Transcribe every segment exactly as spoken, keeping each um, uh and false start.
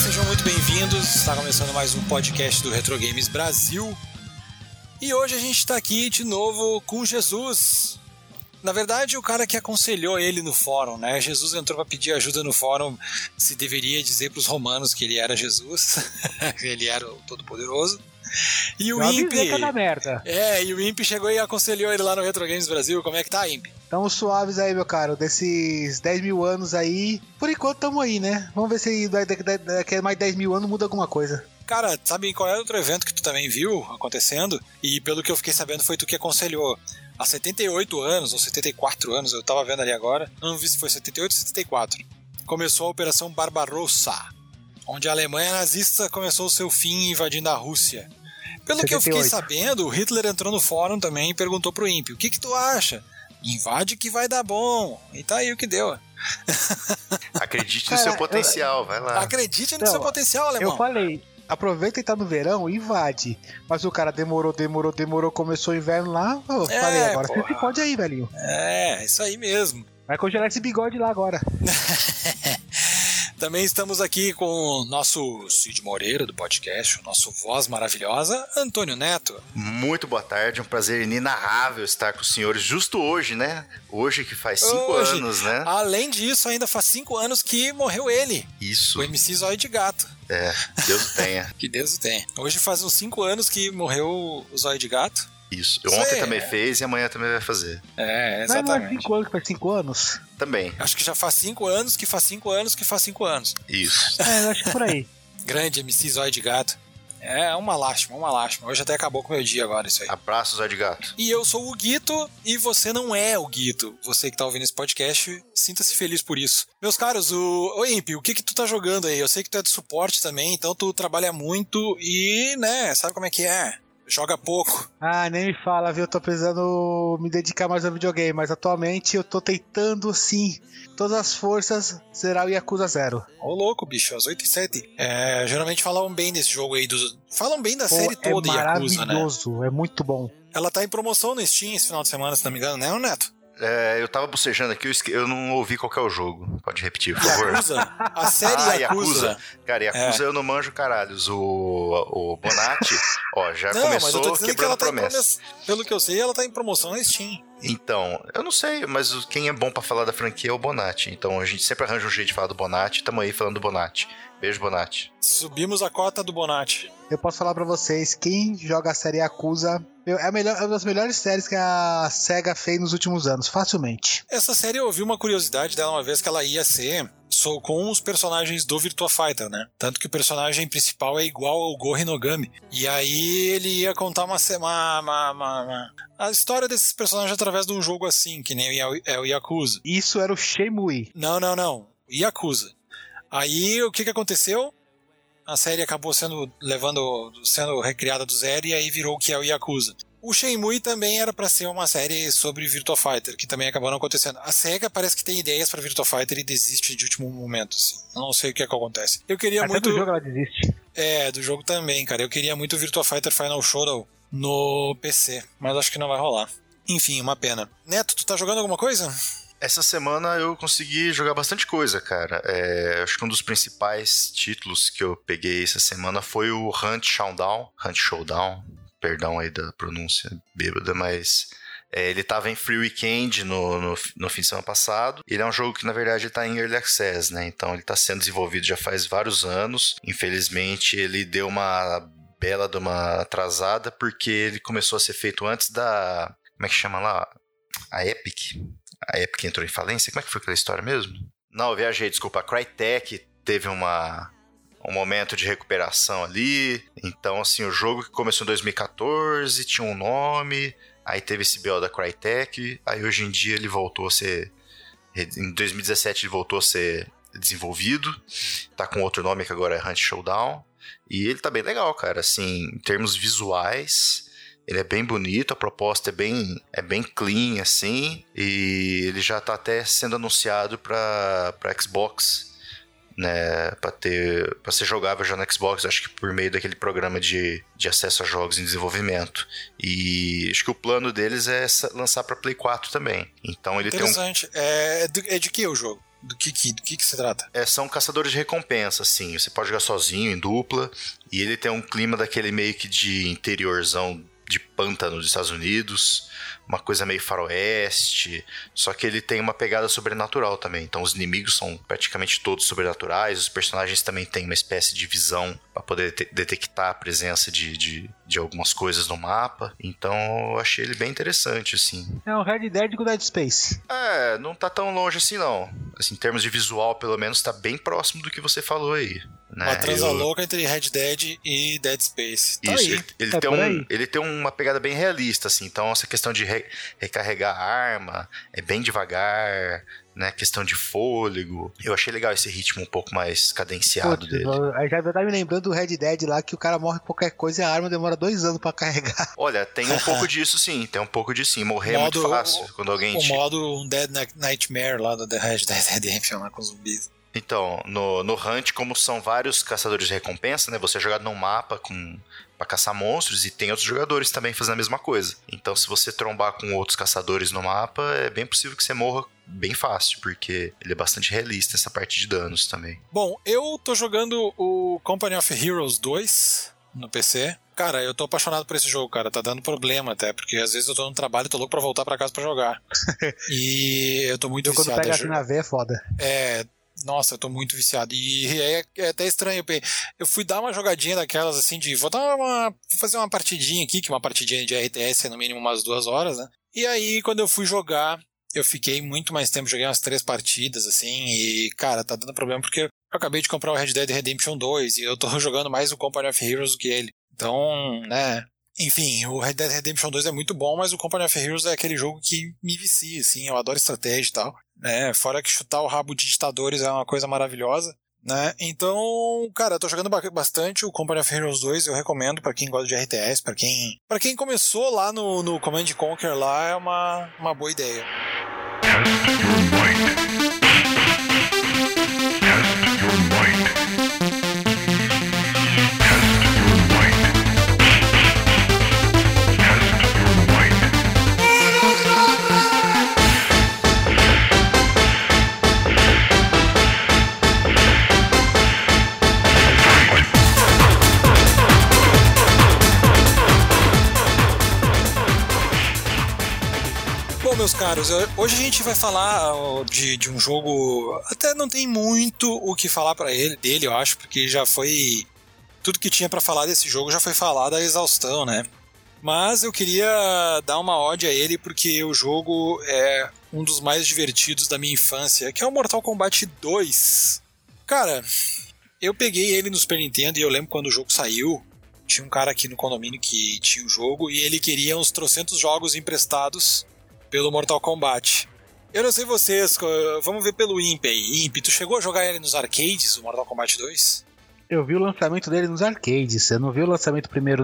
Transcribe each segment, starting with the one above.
sejam muito bem-vindos. Está começando mais um podcast do Retro Games Brasil. E hoje a gente está aqui de novo com Jesus. Na verdade, o cara que aconselhou ele no fórum, né? Jesus entrou para pedir ajuda no fórum se deveria dizer para os romanos que ele era Jesus, ele era o Todo-Poderoso. E o Imp. É, e o Imp chegou e aconselhou ele lá no Retro Games Brasil. Como é que tá, Imp? Tamo suaves aí, meu caro. Desses dez mil anos aí, por enquanto tamo aí, né? Vamos ver se daqui a mais dez mil anos muda alguma coisa. Cara, sabe qual é outro evento que tu também viu acontecendo? E pelo que eu fiquei sabendo foi tu que aconselhou. Há setenta e oito anos, ou setenta e quatro anos, eu tava vendo ali agora, não vi se foi setenta e oito ou setenta e quatro, começou a Operação Barbarossa, onde a Alemanha nazista começou o seu fim invadindo a Rússia. Pelo setenta e oito. Que eu fiquei sabendo, o Hitler entrou no fórum também e perguntou pro Imp, o que que tu acha? Invade que vai dar bom. E tá aí o que deu. Acredite no Cara, seu potencial, eu... vai lá. Acredite no então, seu potencial, alemão. Eu falei... Aproveita e tá no verão, invade. Mas o cara demorou, demorou, demorou, começou o inverno lá. Eu é, falei, agora porra. Você se pode aí, velhinho. É, isso aí mesmo. Vai congelar esse bigode lá agora. Também estamos aqui com o nosso Cid Moreira do podcast, o nosso voz maravilhosa, Antônio Neto. Muito boa tarde, um prazer inenarrável estar com os senhores justo hoje, né? Hoje que faz cinco hoje, anos, né? Além disso, ainda faz cinco anos que morreu ele. Isso. O M C Zóio de Gato. É, Deus o tenha. Que Deus o tenha. Hoje faz uns cinco anos que morreu o Zóio de Gato. Isso. Isso Ontem aí, também é. fez e amanhã também vai fazer. É, exatamente. Não é cinco anos que faz cinco anos? Também. Acho que já faz cinco anos, que faz cinco anos, que faz cinco anos. Isso. É, eu acho que é por aí. Grande M C Zóio de Gato. É uma lástima, uma lástima. Hoje até acabou com o meu dia agora isso aí. Abraço, Zóio de Gato. E eu sou o Guito e você não é o Guito. Você que tá ouvindo esse podcast, sinta-se feliz por isso. Meus caros, o... Ô Imp, o que que tu tá jogando aí? Eu sei que tu é de suporte também, então tu trabalha muito e, né, sabe como é que é? Joga pouco. Ah, nem me fala, viu? Eu tô precisando me dedicar mais ao videogame, mas atualmente eu tô tentando, sim, todas as forças, zerar o Yakuza Zero. Ô louco, bicho, às oito e sete. É, geralmente falam bem desse jogo aí, dos... falam bem da Pô, série toda, é Yakuza, né? É maravilhoso, é muito bom. Ela tá em promoção no Steam esse final de semana, se não me engano, né, Neto? É, eu tava bocejando aqui, eu, esque... eu não ouvi qual que é o jogo. Pode repetir, por favor. Yakuza? A série ah, Yakuza. Yakuza. Cara, Yakuza é. eu não manjo caralhos. O, o Bonatti, ó, já não, começou mas eu tô quebrando que ela promessa. Tá promes... Pelo que eu sei, ela tá em promoção na Steam. Então, eu não sei, mas quem é bom pra falar da franquia é o Bonatti. Então a gente sempre arranja um jeito de falar do Bonatti. Tamo aí falando do Bonatti. Beijo, Bonatti. Subimos a cota do Bonatti. Eu posso falar pra vocês, quem joga a série Yakuza é, a melhor, é uma das melhores séries que a SEGA fez nos últimos anos, facilmente. Essa série eu ouvi uma curiosidade dela uma vez que ela ia ser sou com os personagens do Virtua Fighter, né? Tanto que o personagem principal é igual ao Go Hinogami. E aí ele ia contar uma, uma, uma, uma, uma a história desses personagens através de um jogo assim, que nem é o Yakuza. Isso era o Shenmue. Não, não, não. Yakuza. Aí o que que aconteceu? A série acabou sendo levando, sendo recriada do zero e aí virou o que é o Yakuza. O Shenmue também era pra ser uma série sobre Virtua Fighter, que também acabou não acontecendo. A SEGA parece que tem ideias pra Virtua Fighter e desiste de último momento, assim. Eu não sei o que é que acontece. Eu queria Até muito... do jogo ela desiste. É, do jogo também, cara. Eu queria muito Virtua Fighter Final Showdown no P C, mas acho que não vai rolar. Enfim, uma pena. Neto, tu tá jogando alguma coisa? Essa semana eu consegui jogar bastante coisa, cara. É, acho que um dos principais títulos que eu peguei essa semana foi o Hunt Showdown. Hunt Showdown. Perdão aí da pronúncia bêbada, mas é, ele tava em Free Weekend no, no, no fim de semana passado. Ele é um jogo que, na verdade, está em Early Access, né? Então ele está sendo desenvolvido já faz vários anos. Infelizmente, ele deu uma bela de uma atrasada, porque ele começou a ser feito antes da... Como é que chama lá? A Epic. A Epic entrou em falência? Como é que foi aquela história mesmo? Não, eu viajei, desculpa. A Crytek teve uma... um momento de recuperação ali. Então, assim, o jogo que começou em dois mil e catorze, tinha um nome, aí teve esse B O da Crytek, aí hoje em dia ele voltou a ser... Em dois mil e dezessete ele voltou a ser desenvolvido, tá com outro nome que agora é Hunt Showdown, e ele tá bem legal, cara, assim, em termos visuais... Ele é bem bonito, a proposta é bem, é bem clean, assim, e ele já tá até sendo anunciado para Xbox, né, para ter, para ser jogável já no Xbox, acho que por meio daquele programa de, de acesso a jogos em desenvolvimento. E acho que o plano deles é lançar para Play quatro também. Então ele tem um... Interessante. É de, é de que o jogo? Do que que, do que, que se trata? É, são caçadores de recompensa, assim. Você pode jogar sozinho, em dupla. E ele tem um clima daquele meio que de interiorzão de pântano dos Estados Unidos. Uma coisa meio faroeste. Só que ele tem uma pegada sobrenatural também. Então os inimigos são praticamente todos sobrenaturais. Os personagens também têm uma espécie de visão para poder te- detectar a presença de, de, de algumas coisas no mapa. Então eu achei ele bem interessante, assim. É um Red Dead com Dead Space. É, não tá tão longe assim, não. Assim, em termos de visual, pelo menos, tá bem próximo do que você falou aí. Né? Uma transa Eu... louca entre Red Dead e Dead Space. Tá Isso, aí. ele, ele É tem por um, aí. ele tem uma pegada bem realista, assim. Então, essa questão de re- recarregar a arma é bem devagar, né? Questão de fôlego. Eu achei legal esse ritmo um pouco mais cadenciado Putz, dele. aí já tá me lembrando do Red Dead lá, que o cara morre qualquer coisa e a arma demora dois anos pra carregar. Olha, tem um pouco disso, sim. Tem um pouco disso, sim. Morrer Modo- é muito fácil quando alguém O te... modo Dead Nightmare lá do The Red Dead Redemption lá com zumbis. Então, no, no Hunt, como são vários caçadores de recompensa, né? Você é jogado num mapa com, pra caçar monstros e tem outros jogadores também fazendo a mesma coisa. Então, se você trombar com outros caçadores no mapa, é bem possível que você morra bem fácil, porque ele é bastante realista nessa parte de danos também. Bom, eu tô jogando o Company of Heroes dois no P C. Cara, eu tô apaixonado por esse jogo, cara. Tá dando problema até, porque às vezes eu tô no trabalho e tô louco pra voltar pra casa pra jogar. E eu tô muito Eu quando viciado. pega é assim jo- na veia é foda. É, nossa, eu tô muito viciado. E é, é até estranho. Eu, eu fui dar uma jogadinha daquelas assim de. Vou dar uma. Vou fazer uma partidinha aqui, que uma partidinha de R T S é no mínimo umas duas horas, né? E aí, quando eu fui jogar, eu fiquei muito mais tempo, joguei umas três partidas, assim, e, cara, tá dando problema porque eu acabei de comprar o Red Dead Redemption dois e eu tô jogando mais o Company of Heroes do que ele. Então, né. Enfim, o Red Dead Redemption dois é muito bom, mas o Company of Heroes é aquele jogo que me vicia, assim, eu adoro estratégia e tal, né, fora que chutar o rabo de ditadores é uma coisa maravilhosa, né, então, cara, eu tô jogando ba- bastante o Company of Heroes dois, eu recomendo pra quem gosta de R T S, pra quem, pra quem começou lá no, no Command and Conquer lá, é uma, uma boa ideia. Test your might. Test your might. Test your might. Test your might. Bom, meus caros, eu- hoje a gente vai falar ó, de, de um jogo. Até não tem muito o que falar pra ele, dele, eu acho, porque já foi. Tudo que tinha pra falar desse jogo já foi falado à exaustão, né? Mas eu queria dar uma ode a ele porque o jogo é um dos mais divertidos da minha infância, que é o Mortal Kombat dois. Cara, eu peguei ele no Super Nintendo e eu lembro quando o jogo saiu. Tinha um cara aqui no condomínio que tinha o jogo e ele queria uns trocentos jogos emprestados pelo Mortal Kombat. Eu não sei vocês, co- vamos ver pelo Imp aí. Imp, tu chegou a jogar ele nos arcades, o Mortal Kombat dois? Eu vi o lançamento dele nos arcades. Eu não vi o lançamento primeiro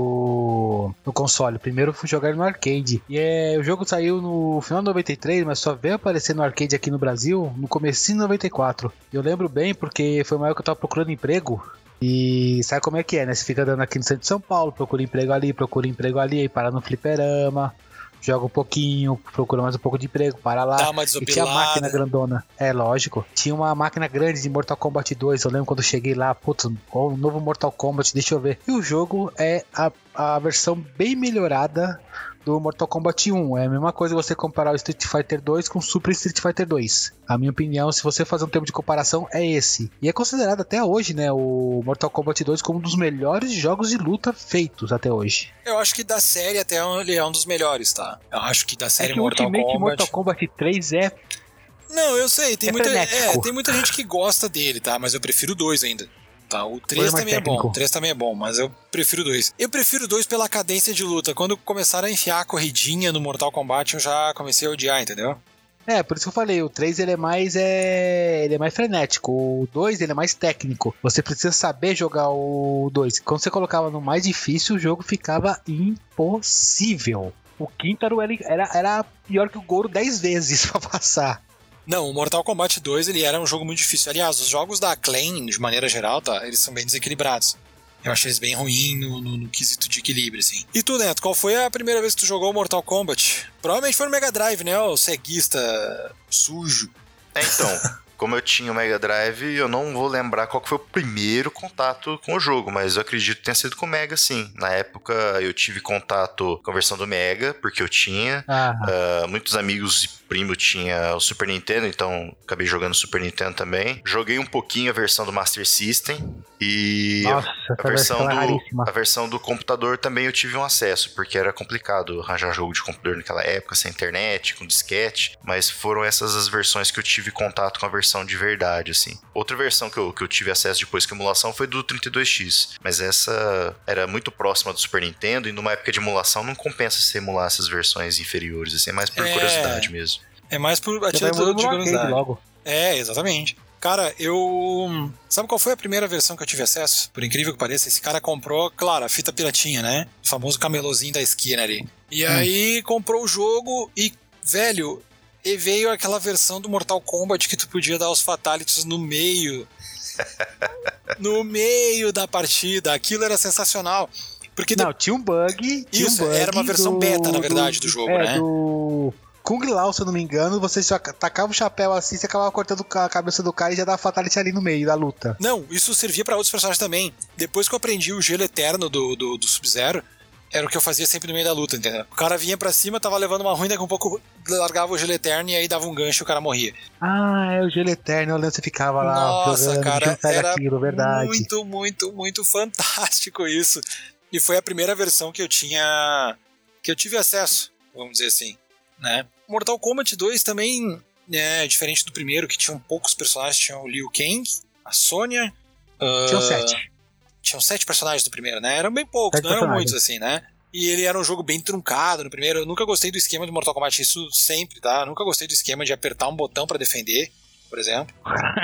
no, no console. Primeiro eu fui jogar ele no arcade. E é, o jogo saiu no final de noventa e três, mas só veio aparecer no arcade aqui no Brasil no comecinho de noventa e quatro. Eu lembro bem porque foi uma época que eu tava procurando emprego. E sabe como é que é, né? Você fica andando aqui no centro de São Paulo, procura emprego ali, procura emprego ali, aí para no fliperama, joga um pouquinho, procura mais um pouco de emprego, para lá. Dá uma E tinha desopilada. máquina grandona. É, lógico. Tinha uma máquina grande de Mortal Kombat dois. Eu lembro quando eu cheguei lá, putz, o novo Mortal Kombat, deixa eu ver. E o jogo é a, a versão bem melhorada do Mortal Kombat um. É a mesma coisa você comparar o Street Fighter dois com o Super Street Fighter dois. A minha opinião, se você fazer um tempo de comparação, é esse. E é considerado até hoje, né, o Mortal Kombat dois como um dos melhores jogos de luta feitos até hoje. Eu acho que da série até ele é um dos melhores, tá? Eu acho que da série É que o Mortal Ultimate Kombat... Mortal Kombat três é... Não, eu sei, tem, É muita, frenético. é, tem muita gente que gosta dele, tá? Mas eu prefiro o dois ainda. Tá, o três mais também é bom, técnico. o três também é bom, mas eu prefiro o dois. Eu prefiro o dois pela cadência de luta. Quando começaram a enfiar a corridinha no Mortal Kombat, eu já comecei a odiar, entendeu? É, por isso que eu falei, o três ele é mais é, ele é mais frenético, o dois ele é mais técnico. Você precisa saber jogar o dois. Quando você colocava no mais difícil, o jogo ficava impossível. O Quintaro ele era, era pior que o Goro dez vezes pra passar. Não, o Mortal Kombat dois ele era um jogo muito difícil. Aliás, os jogos da Acclaim, de maneira geral, tá? Eles são bem desequilibrados. Eu achei eles bem ruins no, no, no quesito de equilíbrio, assim. E tu, Neto, qual foi a primeira vez que tu jogou Mortal Kombat? Provavelmente foi no Mega Drive, né? O ceguista sujo. É, então, como eu tinha o Mega Drive, eu não vou lembrar qual que foi o primeiro contato com o jogo, mas eu acredito que tenha sido com o Mega, sim. Na época, eu tive contato com a versão do Mega, porque eu tinha. Uh, muitos amigos e primo tinha o Super Nintendo, então acabei jogando o Super Nintendo também. Joguei um pouquinho a versão do Master System e Nossa, a, versão versão do, a versão do computador também eu tive um acesso, porque era complicado arranjar jogo de computador naquela época, sem internet, com disquete, mas foram essas as versões que eu tive contato com a versão de verdade, assim. Outra versão que eu, que eu tive acesso depois que a emulação foi do trinta e dois X, mas essa era muito próxima do Super Nintendo e numa época de emulação não compensa se emular essas versões inferiores, assim, é mais por é... curiosidade mesmo. É mais por a título de curiosidade. Logo. É, exatamente. Cara, eu... Sabe qual foi a primeira versão que eu tive acesso? Por incrível que pareça, esse cara comprou, claro, a fita piratinha, né? O famoso camelôzinho da esquina ali. E hum. aí comprou o jogo e, velho, e veio aquela versão do Mortal Kombat que tu podia dar os fatalities no meio. no meio da partida. Aquilo era sensacional. Porque Não, de... tinha um bug. Tinha Isso, um bug era uma versão do, beta, na verdade, do, do jogo, é, né? do... Kung Lao, se eu não me engano, você já tacava o chapéu assim, você acabava cortando a cabeça do cara e já dava fatality ali no meio da luta. Não, isso servia pra outros personagens também. Depois que eu aprendi o gelo eterno do, do, do Sub-Zero, era o que eu fazia sempre no meio da luta, entendeu? O cara vinha pra cima, tava levando uma ruim, daqui a um pouco largava o gelo eterno e aí dava um gancho e o cara morria. Ah, é o gelo eterno, eu lembro que você ficava lá. Nossa, jogando, cara, era aquilo, verdade. muito, muito, muito fantástico isso. E foi a primeira versão que eu tinha... que eu tive acesso, vamos dizer assim, né? Mortal Kombat dois também é diferente do primeiro, que tinham poucos personagens. Tinha o Liu Kang, a Sonya... Tinham uh, sete. Tinham sete personagens do primeiro, né? Eram bem poucos, sete não eram muitos assim, né? E ele era um jogo bem truncado no primeiro. Eu nunca gostei do esquema do Mortal Kombat, isso sempre, tá? Eu nunca gostei do esquema de apertar um botão pra defender, por exemplo.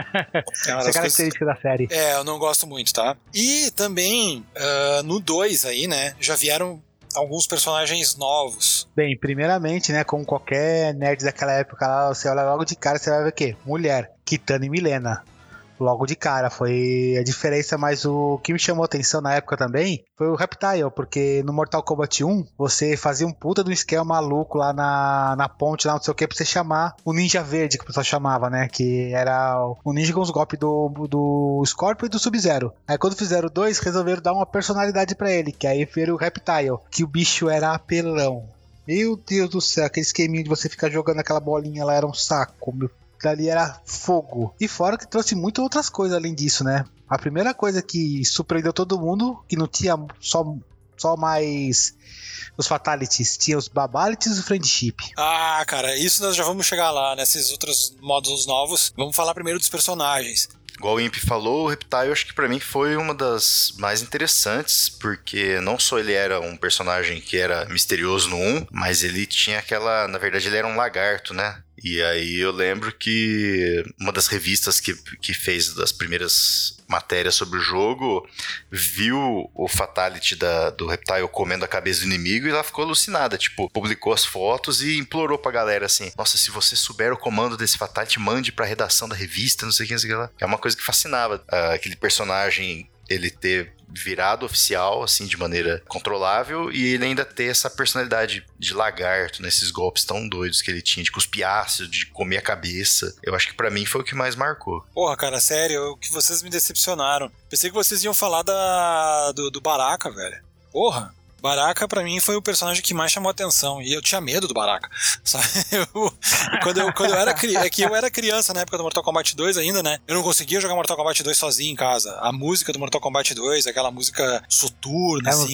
É uma Essa característica coisas... da série. É, eu não gosto muito, tá? E também, uh, no dois aí, né? Já vieram alguns personagens novos. Bem, primeiramente, né, como qualquer nerd daquela época lá, você olha logo de cara, você vai ver o quê? Mulher, Kitana e Milena. Logo de cara, foi a diferença, mas o que me chamou a atenção na época também foi o Reptile, porque no Mortal Kombat um, você fazia um puta do esquema maluco lá na, na ponte, lá não sei o que, pra você chamar o Ninja Verde, que o pessoal chamava, né, que era o ninja com os golpes do, do Scorpion e do Sub-Zero. Aí quando fizeram dois, resolveram dar uma personalidade pra ele, que aí foi o Reptile, que o bicho era apelão. Meu Deus do céu, aquele esqueminho de você ficar jogando aquela bolinha lá era um saco, meu. Ali era fogo. E fora que trouxe muitas outras coisas além disso, né? A primeira coisa que surpreendeu todo mundo, que não tinha só, só mais os fatalities, tinha os babalities e o friendship. Ah, cara, isso nós já vamos chegar lá, nesses outros módulos novos. Vamos falar primeiro dos personagens. Igual o Imp falou, o Reptile acho que pra mim foi uma das mais interessantes, porque não só ele era um personagem que era misterioso no um, mas ele tinha aquela... Na verdade ele era um lagarto, né? E aí eu lembro que uma das revistas que, que fez das primeiras matérias sobre o jogo viu o fatality da, do Reptile comendo a cabeça do inimigo e ela ficou alucinada, tipo, publicou as fotos e implorou pra galera assim, nossa, se você souber o comando desse fatality, mande pra redação da revista, não sei o que, não sei o que lá. É uma coisa que fascinava, uh, aquele personagem, ele ter virado oficial, assim, de maneira controlável, e ele ainda ter essa personalidade de lagarto, nesses né, golpes tão doidos que ele tinha, de cuspir ácido, de comer a cabeça. Eu acho que pra mim foi o que mais marcou. Porra, cara, sério, o que vocês me decepcionaram. Pensei que vocês iam falar da, do, do Baraka, velho. Porra. Baraka, pra mim, foi o personagem que mais chamou a atenção. E eu tinha medo do Baraka. Sabe? Eu, quando, eu, quando eu era criança... É que eu era criança na época do Mortal Kombat dois ainda, né? Eu não conseguia jogar Mortal Kombat dois sozinho em casa. A música do Mortal Kombat dois, aquela música soturna, é assim...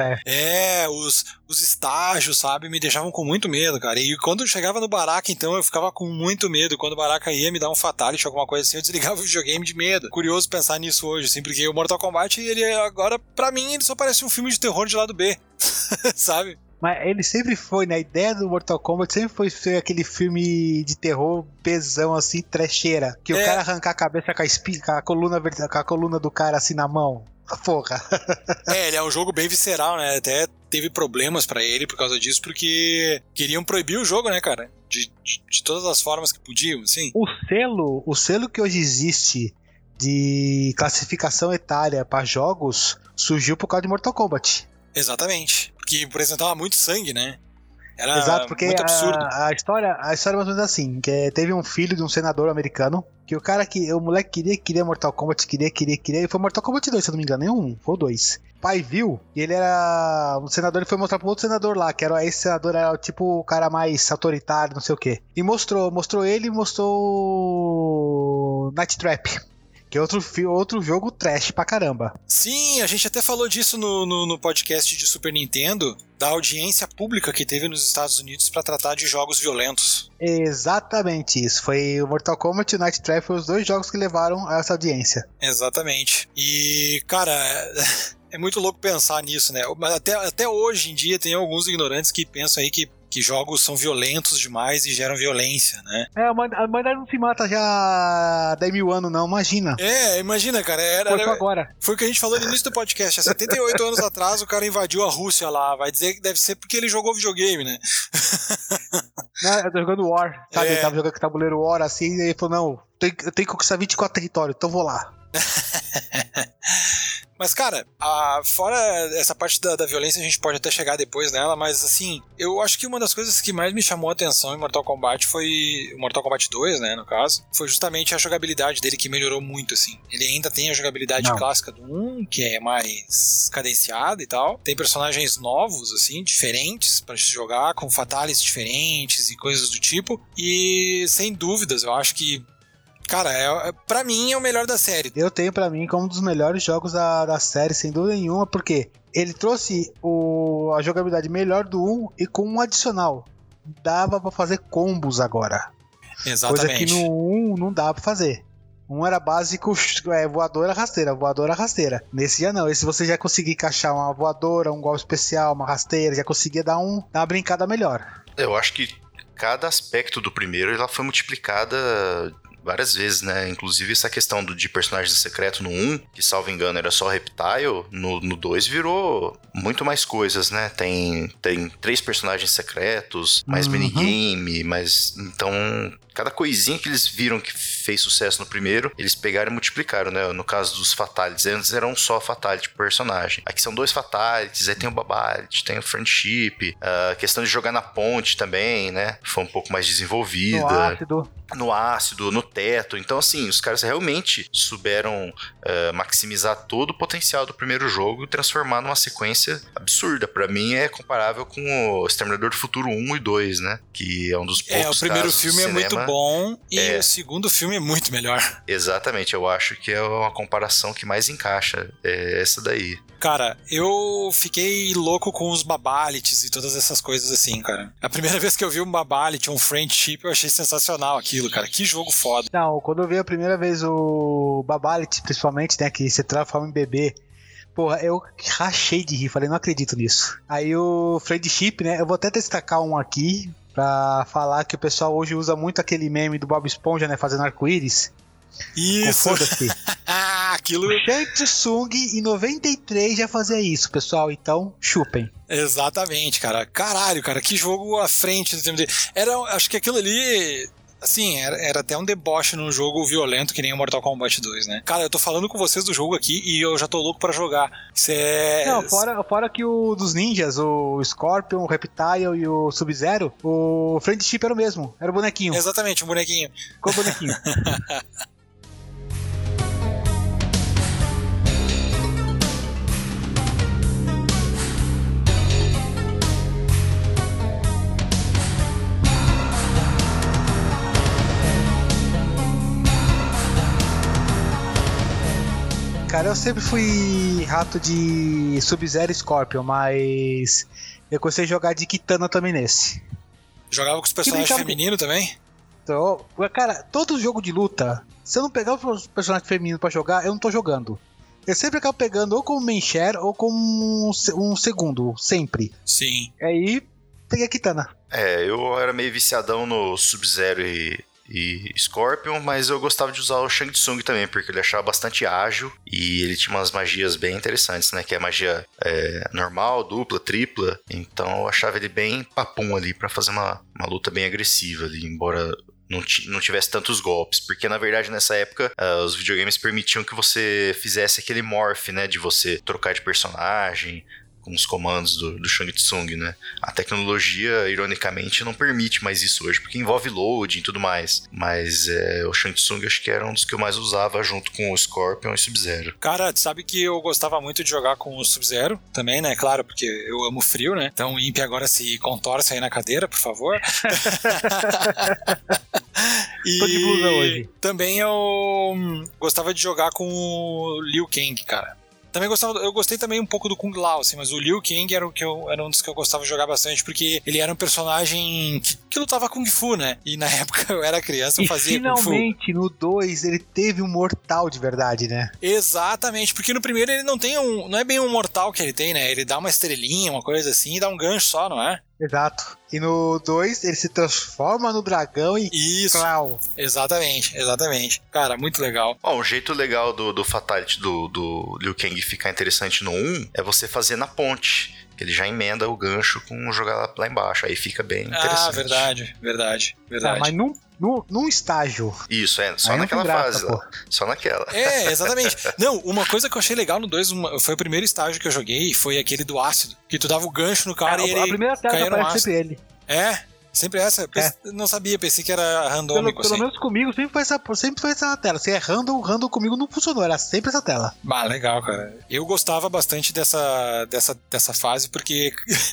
É, os, os estágios, sabe? Me deixavam com muito medo, cara. E quando chegava no Baraka, então, eu ficava com muito medo. Quando o Baraka ia me dar um fatality, alguma coisa assim, eu desligava o videogame de medo. Curioso pensar nisso hoje, assim, porque o Mortal Kombat, ele agora, pra mim, ele só parece um filme de terror de lado B. Sabe? Mas ele sempre foi, né? A ideia do Mortal Kombat sempre foi ser aquele filme de terror pesão, assim, trecheira. Que é. O cara arrancar a cabeça com a, espi- com, a coluna, com a coluna do cara assim na mão. Porra. É, ele é um jogo bem visceral, né? Até teve problemas pra ele por causa disso, porque queriam proibir o jogo, né, cara? De, de, de todas as formas que podiam, assim. O selo, o selo que hoje existe de classificação etária pra jogos surgiu por causa de Mortal Kombat. Exatamente, porque apresentava muito sangue, né? Era Exato, porque muito absurdo. a, a história, a história é mais ou menos assim, que teve um filho de um senador americano, que o cara que, o moleque queria, queria Mortal Kombat, queria, queria, queria, e foi Mortal Kombat dois, se eu não me engano, nem um, foi o dois. O pai viu, e ele era, o senador, ele foi mostrar pro outro senador lá, que era, esse senador era tipo o cara mais autoritário, não sei o que. E mostrou, mostrou ele e mostrou Night Trap. Que é outro, outro jogo trash pra caramba. Sim, a gente até falou disso no, no, no podcast de Super Nintendo, da audiência pública que teve nos Estados Unidos pra tratar de jogos violentos. Exatamente isso. Foi o Mortal Kombat e o Night Trap, foram os dois jogos que levaram a essa audiência. Exatamente. E, cara, é muito louco pensar nisso, né? Mas até, até hoje em dia tem alguns ignorantes que pensam aí que que jogos são violentos demais e geram violência, né? É, a humanidade não se mata já há dez mil anos, não, imagina. É, imagina, cara. Era, foi era, agora. Foi o que a gente falou no início do podcast. Há setenta e oito anos atrás, o cara invadiu a Rússia lá. Vai dizer que deve ser porque ele jogou videogame, né? Não, eu tô jogando War, sabe? É. Ele tava jogando tabuleiro War assim, e ele falou, não, eu tenho que conquistar vinte e quatro territórios, então vou lá. Mas, cara, a, fora essa parte da, da violência, a gente pode até chegar depois nela, mas, assim, eu acho que uma das coisas que mais me chamou a atenção em Mortal Kombat foi... Mortal Kombat dois, né, no caso, foi justamente a jogabilidade dele, que melhorou muito, assim. Ele ainda tem a jogabilidade Não. clássica do um, que é mais cadenciada e tal. Tem personagens novos, assim, diferentes pra se jogar, com fatales diferentes e coisas do tipo. E, sem dúvidas, eu acho que cara, é, é, pra mim é o melhor da série. Eu tenho pra mim como um dos melhores jogos da, da série, sem dúvida nenhuma, porque ele trouxe o, a jogabilidade melhor do um e com um adicional. Dava pra fazer combos agora. Exatamente. Coisa que no um não dava pra fazer. Um era básico, é, voadora rasteira, voadora rasteira. Nesse já não, esse você já conseguia encaixar uma voadora, um golpe especial, uma rasteira, já conseguia dar, um, dar uma brincada melhor. Eu acho que cada aspecto do primeiro ela foi multiplicada várias vezes, né? Inclusive essa questão do, de personagem secreto no um, que salvo engano era só Reptile, no, no dois virou muito mais coisas, né? Tem, tem três personagens secretos, mais uhum. minigame, mais... Então, cada coisinha que eles viram que fez sucesso no primeiro, eles pegaram e multiplicaram, né? No caso dos Fatalities, antes era um só Fatality por personagem. Aqui são dois Fatalities, aí tem o Babality, tem o Friendship, a questão de jogar na ponte também, né? Foi um pouco mais desenvolvida. No ácido. No ácido, no teto. Então, assim, os caras realmente souberam uh, maximizar todo o potencial do primeiro jogo e transformar numa sequência absurda. Pra mim, é comparável com o Exterminador do Futuro um e dois, né? Que é um dos poucos É, o primeiro casos filme do é cinema. muito bom e É. o segundo filme é muito melhor. Exatamente, eu acho que é uma comparação que mais encaixa. É essa daí. Cara, eu fiquei louco com os Babalities e todas essas coisas assim, cara. A primeira vez que eu vi um Babality, um Friendship, eu achei sensacional aquilo, cara. Que jogo foda. Não, quando eu vi a primeira vez o Babality, principalmente, né, que se transforma em bebê, porra, eu rachei de rir, falei, não acredito nisso. Aí o Friendship, né, eu vou até destacar um aqui, pra falar que o pessoal hoje usa muito aquele meme do Bob Esponja, né, fazendo arco-íris. Isso! Foda-se. Aquilo... O Shang Tsung em noventa e três já fazia isso, pessoal, então chupem. Exatamente, cara. Caralho, cara, que jogo à frente do tempo dele. Era, acho que aquilo ali... Assim, era, era até um deboche num jogo violento que nem o Mortal Kombat dois, né? Cara, eu tô falando com vocês do jogo aqui e eu já tô louco pra jogar. Isso é... Não, fora, fora que o dos ninjas, o Scorpion, o Reptile e o Sub-Zero, o Friendship era o mesmo, era o bonequinho. Exatamente, um bonequinho. Ficou o bonequinho. Cara, eu sempre fui rato de Sub-Zero e Scorpion, mas eu comecei a jogar de Kitana também nesse. Jogava com os personagens brincava- femininos também? Então, cara, todo jogo de luta, se eu não pegar os personagens femininos pra jogar, eu não tô jogando. Eu sempre acabo pegando ou como main share ou como um, se- um segundo, sempre. Sim. Aí, peguei a Kitana. É, eu era meio viciadão no Sub-Zero e, e Scorpion, mas eu gostava de usar o Shang Tsung também, porque ele achava bastante ágil e ele tinha umas magias bem interessantes, né? Que é magia é, normal, dupla, tripla. Então eu achava ele bem papum ali pra fazer uma, uma luta bem agressiva ali, embora não, ti- não tivesse tantos golpes. Porque na verdade nessa época ah, os videogames permitiam que você fizesse aquele morph, né? De você trocar de personagem, com os comandos do, do Shang Tsung, né? A tecnologia, ironicamente, não permite mais isso hoje, porque envolve loading e tudo mais. Mas é, o Shang Tsung acho que era um dos que eu mais usava junto com o Scorpion e Sub-Zero. Cara, sabe que eu gostava muito de jogar com o Sub-Zero também, né? Claro, porque eu amo frio, né? Então o Imp agora se contorce aí na cadeira, por favor. E Tô de blusa hoje. também eu gostava de jogar com o Liu Kang, cara. Também gostava, eu gostei também um pouco do Kung Lao, assim, mas o Liu Kang era, o que eu, era um dos que eu gostava de jogar bastante, porque ele era um personagem que, que lutava Kung Fu, né? E na época eu era criança, eu E fazia Kung Fu. finalmente, no dois, ele teve um mortal de verdade, né? Exatamente, porque no primeiro ele não tem um. Não é bem um mortal que ele tem, né? Ele dá uma estrelinha, uma coisa assim, e dá um gancho só, não é? Exato. E no dois, ele se transforma no dragão e... Isso. Clau. Exatamente, exatamente. Cara, muito legal. Bom, um jeito legal do, do Fatality do, do Liu Kang ficar interessante no um é você fazer na ponte. Que ele já emenda o gancho com jogar lá, lá embaixo. Aí fica bem interessante. Ah, verdade, verdade, verdade. Ah, mas num, num, num estágio. Isso, é, só Aí não naquela tem graça, fase pô. lá. Só naquela. É, exatamente. Não, uma coisa que eu achei legal no dois, uma, foi o primeiro estágio que eu joguei, foi aquele do ácido. Que tu dava o gancho no cara É, e a ele primeira tela caía no aparece ácido. sempre ele. É, sempre essa. Pense- Não sabia, pensei que era randômico, Pelo, pelo assim. menos comigo sempre foi, essa, sempre foi essa tela. Se é random, random comigo não funcionou. Era sempre essa tela. Ah, legal, cara. Eu gostava bastante dessa, dessa, dessa fase, porque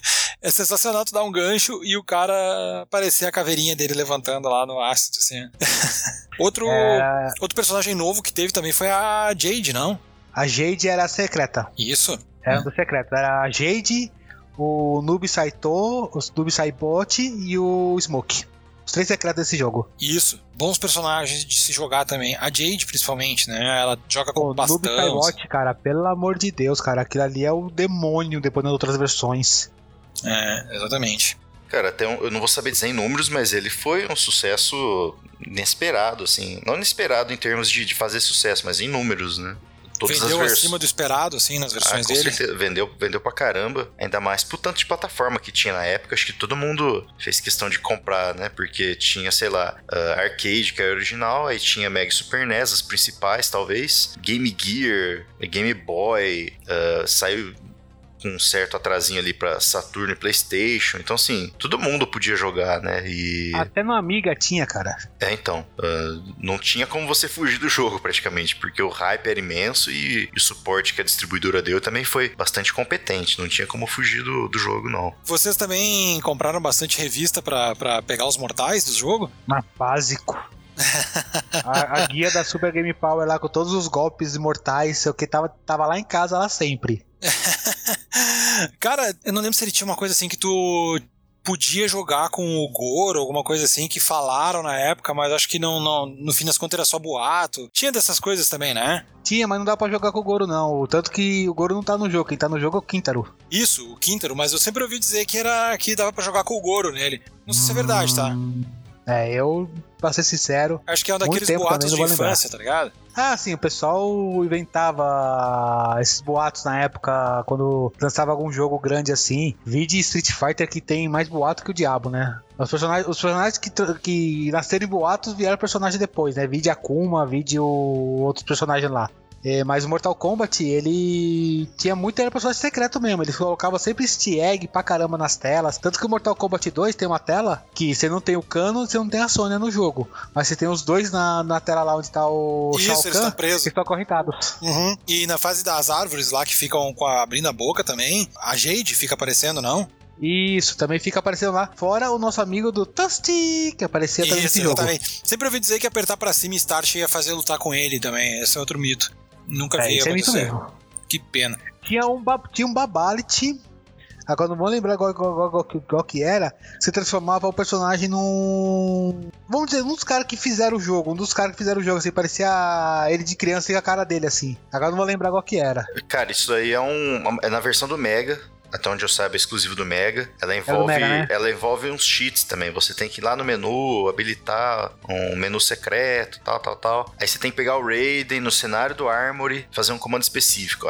é sensacional tu dar um gancho e o cara aparecer a caveirinha dele levantando lá no ácido, assim. Outro, É. outro personagem novo que teve também foi a Jade, não? A Jade era a secreta. Isso. Era do secreto. Era a Jade, o Noob Saito, o Noob Saibot e o Smoke. Os três secretos desse jogo. Isso. Bons personagens de se jogar também. A Jade, principalmente, né? Ela joga com O Noob bastão. Saibot, cara, pelo amor de Deus, cara. Aquilo ali é o demônio depois das outras versões. É, exatamente. Cara, até um, eu não vou saber dizer em números, mas ele foi um sucesso inesperado, assim. Não inesperado em termos de, de fazer sucesso, mas em números, né? Todas Vendeu as vers- acima do esperado, assim, nas Ah, versões com dele. certeza. Vendeu, vendeu pra caramba. Ainda mais pro tanto de plataforma que tinha na época. Acho que todo mundo fez questão de comprar, né? Porque tinha, sei lá, uh, Arcade, que era original. Aí tinha Mega e Super N E S, as principais, talvez. Game Gear, Game Boy. Uh, saiu com um certo atrasinho ali pra Saturno e PlayStation. Então, assim, todo mundo podia jogar, né? E... Até no Amiga tinha, cara. É, então, uh, não tinha como você fugir do jogo praticamente, porque o hype era imenso e, e o suporte que a distribuidora deu também foi bastante competente, não tinha como fugir do, do jogo, não. Vocês também compraram bastante revista pra, pra pegar os mortais do jogo? Mas básico. a, a guia da Super Game Power lá com todos os golpes mortais, sei o que, tava, tava lá em casa lá sempre. Cara, eu não lembro se ele tinha uma coisa assim que tu podia jogar com o Goro, alguma coisa assim, que falaram na época, mas acho que não, não, no fim das contas era só boato. Tinha dessas coisas também, né? Tinha, mas não dá pra jogar com o Goro não. Tanto que o Goro não tá no jogo, quem tá no jogo é o Quintaro. Isso, o Quintaro, mas eu sempre ouvi dizer que era que dava pra jogar com o Goro nele. Não sei se é verdade, tá? É, eu, pra ser sincero... Acho que é um Muito daqueles tempo boatos também, de não vou lembrar. infância, tá ligado? Ah, sim, o pessoal inventava esses boatos na época, quando lançava algum jogo grande assim. Vide Street Fighter, que tem mais boato que o diabo, né? Os personagens, os personagens que, que nasceram em boatos vieram personagem depois, né? Vide Akuma, vide o outros personagens lá. É, mas o Mortal Kombat, ele tinha muito, era personagem secreto mesmo. Ele colocava sempre easter egg pra caramba nas telas. Tanto que o Mortal Kombat dois tem uma tela que você não tem o Kano, você não tem a Sonya no jogo. Mas você tem os dois na, na tela lá onde tá o Isso, Shao eles Kahn, estão presos. que estão acorrentados. Uhum. E na fase das árvores lá, que ficam com a, abrindo a boca também, a Jade fica aparecendo, não? Isso, também fica aparecendo lá. Fora o nosso amigo do Toasty, que aparecia também Isso, nesse jogo. exatamente. Sempre ouvi dizer que apertar pra cima e Start ia fazer lutar com ele também. Esse é outro mito. Nunca É, vi isso é isso acontecer. mesmo. Que pena. Tinha um, ba- tinha um Babalit. Agora não vou lembrar qual, qual, qual, qual, que- qual que era. Você transformava o personagem num. Vamos dizer, um dos caras que fizeram o jogo. Um dos caras que fizeram o jogo, assim, parecia ele de criança e a cara dele, assim. Agora não vou lembrar qual que era. Cara, isso aí é um. É na versão do Mega. Até onde eu saiba, é exclusivo do Mega. Ela envolve, Mega, né? ela envolve uns cheats também. Você tem que ir lá no menu, habilitar um menu secreto, tal, tal, tal. Aí você tem que pegar o Raiden no cenário do Armory, fazer um comando específico.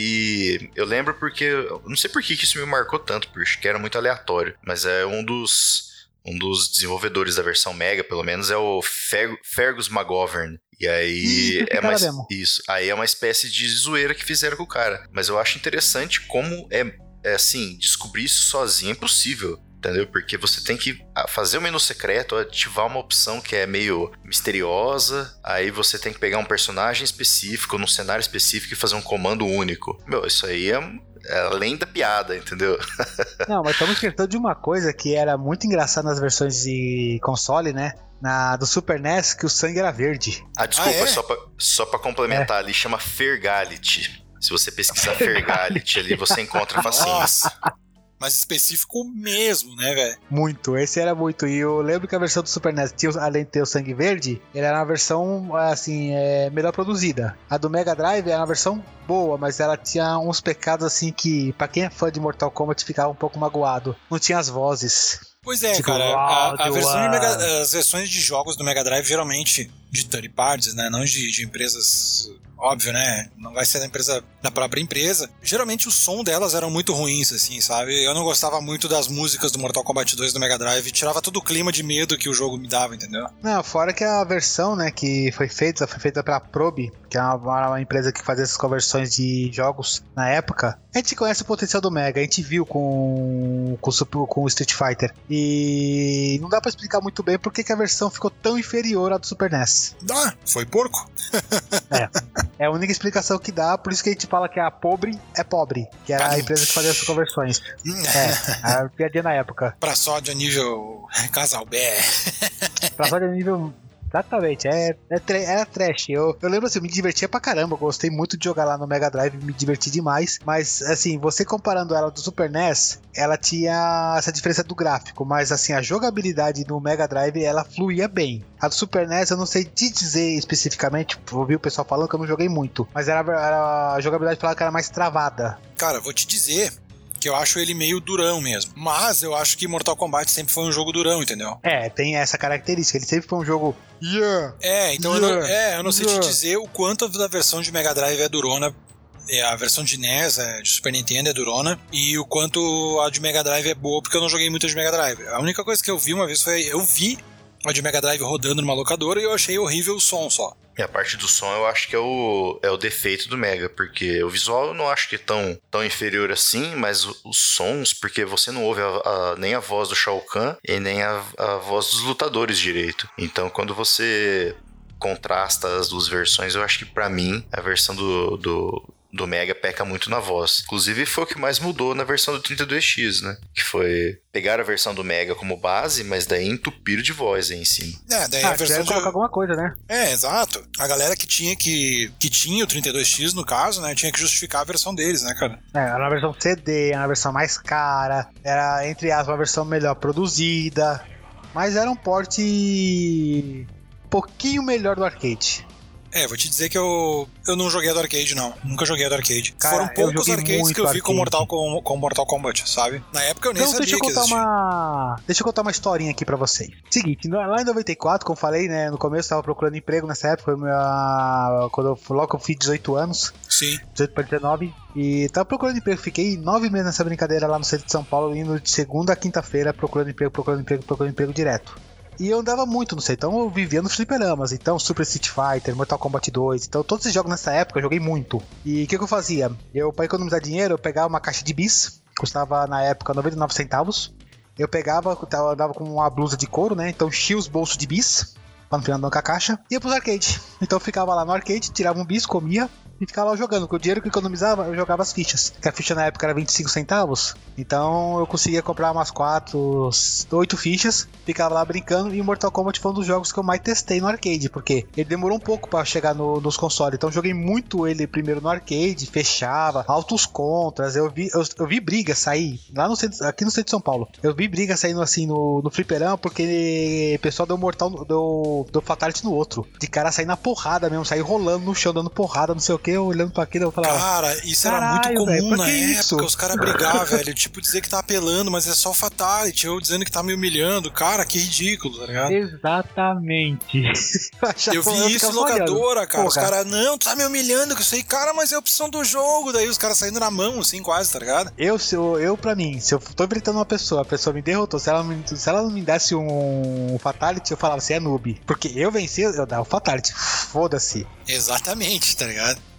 Aí eu lembro porque... Eu não sei por que que isso me marcou tanto, porque era muito aleatório. Mas é um dos... Um dos desenvolvedores da versão Mega, pelo menos, é o Fer- Fergus McGovern. E aí Ih, é cara mais demo. isso. Aí é uma espécie de zoeira que fizeram com o cara. Mas eu acho interessante como é é assim, descobrir isso sozinho é impossível. Entendeu? Porque você tem que fazer o menu secreto, ativar uma opção que é meio misteriosa, aí você tem que pegar um personagem específico, num cenário específico e fazer um comando único. Meu, isso aí é, é além da piada, entendeu? Não, mas estamos esquecendo de uma coisa que era muito engraçada nas versões de console, né? Na do Super N E S, que o sangue era verde. Ah, desculpa, Ah, é? só, pra, só pra complementar, É. ali chama Fergality. Se você pesquisar Fergality ali, você encontra facinho. Nossa. Mas específico mesmo, né, velho? Muito, esse era muito. E eu lembro que a versão do Super N E S, tinha, além de ter o sangue verde, ele era uma versão, assim, é, melhor produzida. A do Mega Drive era uma versão boa, mas ela tinha uns pecados, assim, que pra quem é fã de Mortal Kombat ficava um pouco magoado. Não tinha as vozes. Pois é, Tipo, cara, a, a áudio, versão de ah. Mega- as versões de jogos do Mega Drive, geralmente de third parties, né, não de, de empresas, óbvio, né, não vai ser da empresa, da própria empresa, geralmente o som delas eram muito ruins, assim, sabe, eu não gostava muito das músicas do Mortal Kombat dois do Mega Drive, tirava todo o clima de medo que o jogo me dava, entendeu? Não, fora que a versão, né, que foi feita, foi feita pela Probe, que é uma, uma empresa que fazia essas conversões de jogos na época. A gente conhece o potencial do Mega, a gente viu com, com, o Super- com o Street Fighter. E não dá pra explicar muito bem por que que a versão ficou tão inferior à do Super N E S. Dá, foi porco. É a única explicação que dá, por isso que a gente fala que a Pobre é pobre, que era a empresa que fazia essas conversões. É, a piadinha na época. Pra sódio a nível casal B. Pra fazer nível. Exatamente, é, é tra- era trash. Eu, eu lembro assim, eu me divertia pra caramba. Eu gostei muito de jogar lá no Mega Drive, me diverti demais. Mas, assim, você comparando ela do Super N E S, ela tinha essa diferença do gráfico. Mas, assim, a jogabilidade no Mega Drive, ela fluía bem. A do Super N E S, eu não sei te dizer especificamente, ouvi o pessoal falando que eu não joguei muito. Mas era, era a jogabilidade falava que era mais travada. Cara, vou te dizer que eu acho ele meio durão mesmo. Mas eu acho que Mortal Kombat sempre foi um jogo durão, entendeu? É, tem essa característica. Ele sempre foi um jogo. Yeah! É, então eu Yeah. não, é, eu não sei Yeah. te dizer o quanto da versão de Mega Drive é durona. É, a versão de N E S, é, de Super Nintendo é durona. E o quanto a de Mega Drive é boa, porque eu não joguei muito de Mega Drive. A única coisa que eu vi uma vez foi... Eu vi a de Mega Drive rodando numa locadora e eu achei horrível o som só. E a parte do som eu acho que é o, é o defeito do Mega, porque o visual eu não acho que é tão, tão inferior assim, mas o- os sons, porque você não ouve a- a- nem a voz do Shao Kahn e nem a, a voz dos lutadores direito. Então quando você contrasta as duas versões, eu acho que pra mim a versão do, do, do Mega peca muito na voz. Inclusive foi o que mais mudou na versão do trinta e dois X, né? Que foi pegar a versão do Mega como base, mas daí entupiram de voz aí em cima. É, daí Ah, a versão tiveram que de... colocar alguma coisa, né? É, exato. A galera que tinha que... Que tinha o trinta e dois X, no caso, né? Tinha que justificar a versão deles, né, cara? É, era uma versão C D, era uma versão mais cara, era, entre aspas, uma versão melhor produzida, mas era um porte um pouquinho melhor do arcade. É, vou te dizer que eu, eu não joguei a do arcade, não. Nunca joguei a do arcade. Cara, Foram eu poucos joguei arcades muito que eu vi com arcade. Mortal, com, com Mortal Kombat, sabe? Na época eu nem Então, sabia deixa eu que contar existia. uma. Deixa eu contar uma historinha aqui pra vocês. Seguinte, lá em noventa e quatro, como falei, né? No começo eu tava procurando emprego nessa época, foi minha. Quando eu, logo que eu fiz dezoito anos, Sim. dezoito para dezenove, e tava procurando emprego. Fiquei nove meses nessa brincadeira lá no centro de São Paulo, indo de segunda a quinta-feira procurando emprego, procurando emprego, procurando emprego direto. E eu andava muito, não sei, então eu vivia nos fliperamas, então Super Street Fighter, Mortal Kombat dois, então todos esses jogos nessa época eu joguei muito. E o que, que eu fazia? Eu, pra economizar dinheiro, eu pegava uma caixa de bis, custava na época noventa e nove centavos. Eu pegava, eu andava com uma blusa de couro, né, então enchia os bolsos de bis, pra não ficar andando com a caixa, e ia pros arcade. Então eu ficava lá no arcade, tirava um bis, comia e ficava lá jogando. Com o dinheiro que eu economizava, eu jogava as fichas. Que a ficha na época era vinte e cinco centavos. Então eu conseguia comprar umas quatro, oito fichas. Ficava lá brincando. E o Mortal Kombat foi um dos jogos que eu mais testei no arcade. Porque ele demorou um pouco pra chegar no, nos consoles. Então eu joguei muito ele primeiro no arcade. Fechava, altos contras. Eu vi, eu, eu vi briga sair lá no centro, aqui no centro de São Paulo. Eu vi briga saindo assim no, no fliperama. Porque o pessoal deu mortal, deu, deu fatality no outro. De cara sair na porrada mesmo. Sair rolando no chão, dando porrada, não sei o que. Eu olhando pra aquilo, eu falava... Cara, isso era Caralho, muito comum velho, pra na que época, isso? os caras brigar, velho. Tipo, dizer que tá apelando, mas é só fatality. Eu dizendo que tá me humilhando. Cara, que ridículo, tá ligado? Exatamente. Eu vi isso em locadora, cara. Porra. Os caras, não, tu tá me humilhando com isso aí. Cara, mas é a opção do jogo. Daí os caras saindo na mão, assim, quase, tá ligado? Eu, se eu, eu, pra mim, se eu tô enfrentando uma pessoa, a pessoa me derrotou, se ela, me- se ela não me desse um fatality, eu falava, você é noob. Porque eu venci, eu dava o fatality. Foda-se. Exatamente, tá ligado?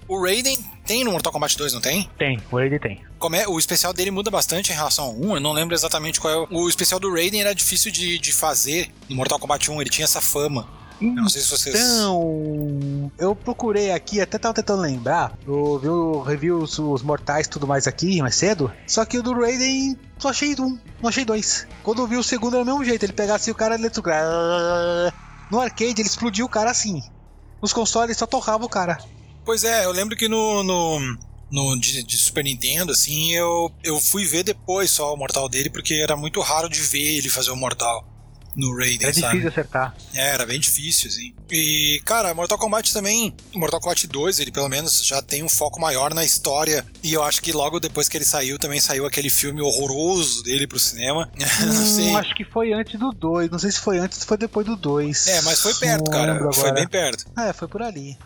O Raiden tem no Mortal Kombat dois, não tem? Tem, o Raiden tem. Como é, o especial dele muda bastante em relação ao um, eu não lembro exatamente qual é. O, o especial do Raiden era difícil de, de fazer no Mortal Kombat um, ele tinha essa fama. Eu não sei se vocês... Então, eu procurei aqui, até tava tentando lembrar, eu vi o review os, os mortais e tudo mais aqui, mais cedo, só que o do Raiden só achei um, não achei dois. Quando eu vi o segundo era o mesmo jeito, ele pegasse o cara eletrocutado. No arcade ele explodiu o cara assim, nos consoles só torrava o cara. Pois é, eu lembro que no... no... No, de, de Super Nintendo, assim, eu, eu fui ver depois só o mortal dele, porque era muito raro de ver ele fazer o mortal no Raiden, era sabe? difícil acertar. É, era bem difícil, assim. E, cara, Mortal Kombat também, Mortal Kombat dois, ele pelo menos já tem um foco maior na história, e eu acho que logo depois que ele saiu, também saiu aquele filme horroroso dele pro cinema. Não sei. Hum, acho que foi antes do dois, não sei se foi antes ou se foi depois do dois. É, mas foi perto, não cara, foi bem perto. É, foi por ali.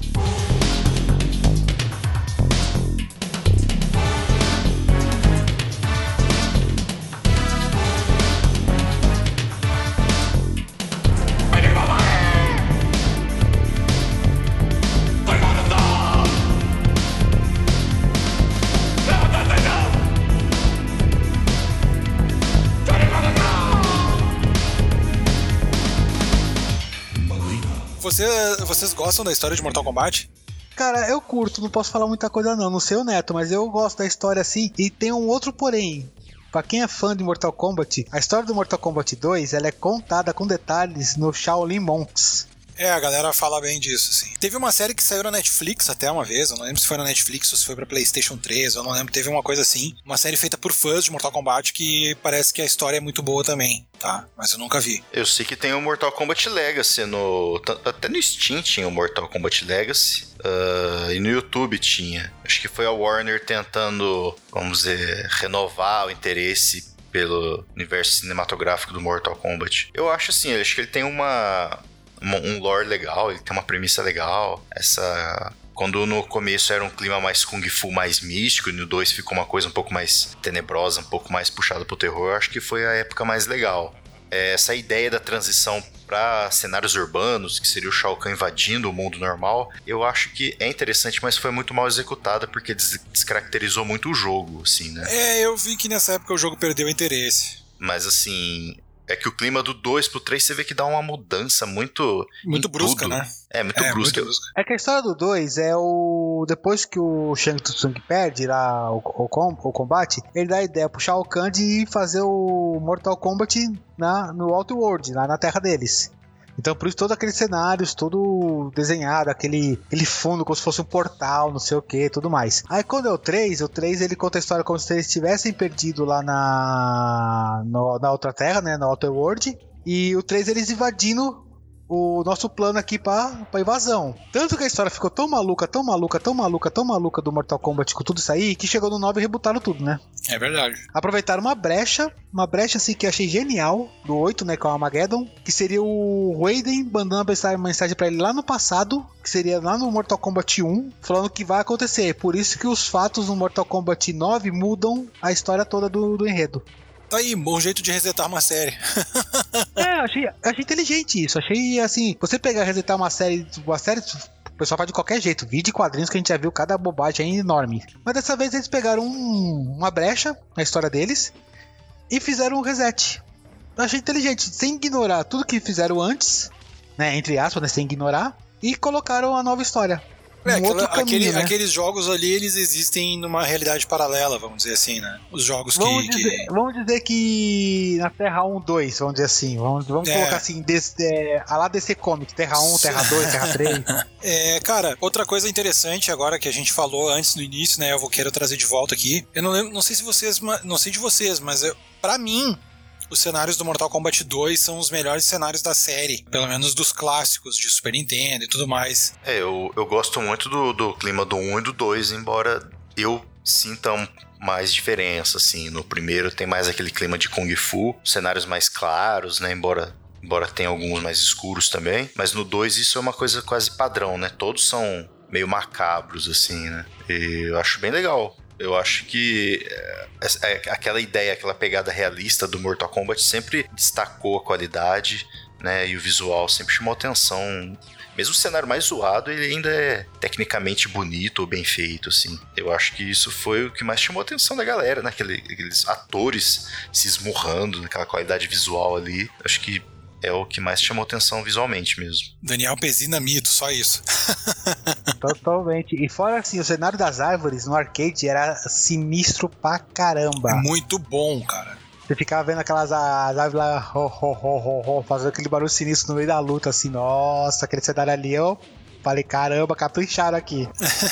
Você, vocês gostam da história de Mortal Kombat? Cara, eu curto, não posso falar muita coisa não, não sei o Neto, mas eu gosto da história assim, e tem um outro porém. Pra quem é fã de Mortal Kombat, a história do Mortal Kombat dois, ela é contada com detalhes no Shaolin Monks. É, a galera fala bem disso, assim. Teve uma série que saiu na Netflix até uma vez, eu não lembro se foi na Netflix ou se foi pra PlayStation três, eu não lembro, teve uma coisa assim. Uma série feita por fãs de Mortal Kombat que parece que a história é muito boa também, tá? Mas eu nunca vi. Eu sei que tem o Mortal Kombat Legacy, no, até no Steam tinha o Mortal Kombat Legacy, uh, e no YouTube tinha. Acho que foi a Warner tentando, vamos dizer, renovar o interesse pelo universo cinematográfico do Mortal Kombat. Eu acho assim, eu acho que ele tem uma... um lore legal, ele tem uma premissa legal. Essa... Quando no começo era um clima mais kung fu, mais místico, e no dois ficou uma coisa um pouco mais tenebrosa, um pouco mais puxada pro terror, acho que foi a época mais legal. Essa ideia da transição para cenários urbanos, que seria o Shao Kahn invadindo o mundo normal, eu acho que é interessante, mas foi muito mal executada, porque des- descaracterizou muito o jogo, assim, né? É, eu vi que nessa época o jogo perdeu interesse. Mas assim... É que o clima do dois pro três você vê que dá uma mudança muito... Muito em brusca, tudo. né? É, muito É, brusca. muito brusca. É que a história do dois é o... Depois que o Shang Tsung perde lá o, o, com, o combate, ele dá a ideia pro Shao Kahn de fazer o Mortal Kombat na, no Outworld, lá na terra deles. Então por isso todos aqueles cenários, tudo desenhado, aquele, aquele fundo como se fosse um portal, não sei o que, tudo mais. Aí quando é o três, o três ele conta a história como se eles tivessem perdido lá na, no, na outra terra, né, na Outworld. E o três eles invadindo o nosso plano aqui pra, pra invasão. Tanto que a história ficou tão maluca, tão maluca, tão maluca, tão maluca do Mortal Kombat com tudo isso aí, que chegou no nove e rebutaram tudo, né? É verdade. Aproveitaram uma brecha, uma brecha assim que eu achei genial, do oito, né, com o Armageddon, que seria o Raiden mandando uma mensagem pra ele lá no passado, que seria lá no Mortal Kombat um, falando que vai acontecer. Por isso que os fatos no Mortal Kombat nove mudam a história toda do, do enredo. Tá aí, bom jeito de resetar uma série. É, achei, achei inteligente isso. Achei assim, você pegar e resetar uma série, uma série, o pessoal faz de qualquer jeito. Vídeo de quadrinhos que a gente já viu, cada bobagem é enorme. Mas dessa vez eles pegaram um, uma brecha na história deles e fizeram um reset. Eu achei inteligente, sem ignorar tudo que fizeram antes, né, entre aspas, né, sem ignorar, e colocaram a nova história. É, Um aquela, outro caminho, aquele, né? Aqueles jogos ali, eles existem numa realidade paralela, vamos dizer assim, né? Os jogos Vamos que... dizer, que... vamos dizer que na Terra um, dois, vamos dizer assim. Vamos, vamos É. colocar assim, des, é, a lá D C Comics, Terra um, Terra dois, Terra três. É, cara, outra coisa interessante agora que a gente falou antes no início, né? Eu vou quero trazer de volta aqui. Eu não lembro, não sei se vocês, não sei de vocês, mas eu, pra mim, os cenários do Mortal Kombat dois são os melhores cenários da série, pelo menos dos clássicos de Super Nintendo e tudo mais. É, eu, eu gosto muito do, do clima do um e do dois, embora eu sinta um, mais diferença, assim. No primeiro tem mais aquele clima de Kung Fu, cenários mais claros, né? Embora, embora tenha alguns mais escuros também. Mas no dois isso é uma coisa quase padrão, né? Todos são meio macabros, assim, né? E eu acho bem legal. Eu acho que é, é, aquela ideia, aquela pegada realista do Mortal Kombat sempre destacou a qualidade. né? E o visual sempre chamou atenção. Mesmo o cenário mais zoado, ele ainda é tecnicamente bonito ou bem feito, assim. Eu acho que isso foi o que mais chamou a atenção da galera, né? Aquele, aqueles atores se esmurrando naquela qualidade visual ali. Acho que é o que mais chamou atenção visualmente mesmo. Daniel Pezina mito, só isso. Totalmente. E fora assim, o cenário das árvores no arcade era sinistro pra caramba. É muito bom, cara. Você ficava vendo aquelas as árvores lá, ho, ho, ho, ho, ho, fazendo aquele barulho sinistro no meio da luta, assim, nossa, aquele cenário ali, eu falei, caramba, capricharam aqui.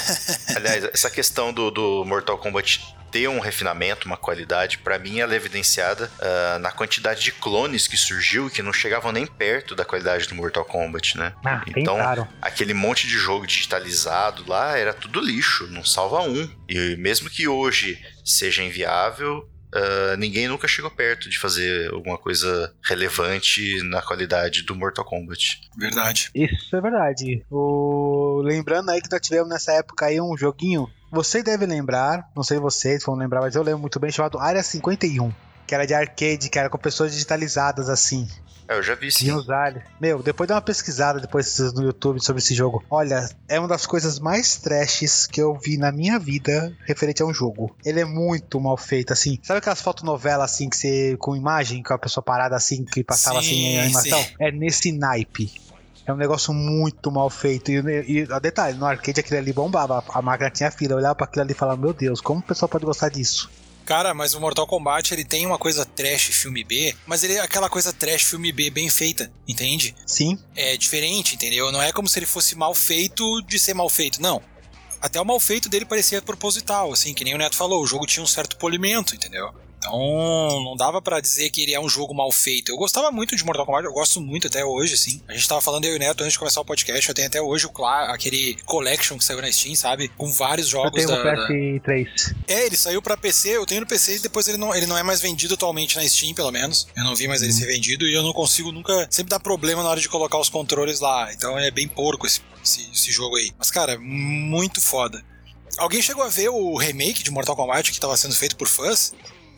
Aliás, essa questão do, do Mortal Kombat ter um refinamento, uma qualidade, pra mim ela é evidenciada uh, na quantidade de clones que surgiu e que não chegavam nem perto da qualidade do Mortal Kombat, né? Ah, então, tentaram. aquele monte de jogo digitalizado lá era tudo lixo, não salva um. E mesmo que hoje seja inviável, Uh, ninguém nunca chegou perto de fazer alguma coisa relevante na qualidade do Mortal Kombat. Verdade. Isso é verdade. O... Lembrando aí que nós tivemos nessa época aí um joguinho, você deve lembrar, não sei vocês vão lembrar, mas eu lembro muito bem, chamado Área cinquenta e um, que era de arcade, que era com pessoas digitalizadas assim. É, eu já vi sim. Tinha os aliens. Meu, depois dá uma pesquisada depois no YouTube sobre esse jogo. Olha, é uma das coisas mais trashes que eu vi na minha vida referente a um jogo. Ele é muito mal feito, assim. Sabe aquelas fotonovelas, assim, que você... com imagem, com a pessoa parada, assim, que passava, sim, assim, em animação? Sim. É nesse naipe. É um negócio muito mal feito. E, e, e detalhe, no arcade aquilo ali bombava. A máquina tinha fila. Eu olhava pra aquilo ali e falava, meu Deus, como o pessoal pode gostar disso? Cara, mas o Mortal Kombat, ele tem uma coisa trash filme B, mas ele é aquela coisa trash filme B bem feita, entende? Sim. É diferente, entendeu? Não é como se ele fosse mal feito de ser mal feito, não. Até o mal feito dele parecia proposital, assim, que nem o Neto falou, o jogo tinha um certo polimento, entendeu? Então, não dava pra dizer que ele é um jogo mal feito. Eu gostava muito de Mortal Kombat, eu gosto muito até hoje, assim. A gente tava falando, eu e o Neto, antes de começar o podcast, eu tenho até hoje o, aquele Collection que saiu na Steam, sabe? Com vários jogos eu tenho da... o P S três. É, ele saiu pra P C, eu tenho no P C e depois ele não, ele não é mais vendido atualmente na Steam, pelo menos. Eu não vi mais ele Hum. ser vendido e eu não consigo nunca... Sempre dá problema na hora de colocar os controles lá. Então é bem porco esse, esse, esse jogo aí. Mas, cara, muito foda. Alguém chegou a ver o remake de Mortal Kombat que tava sendo feito por fãs?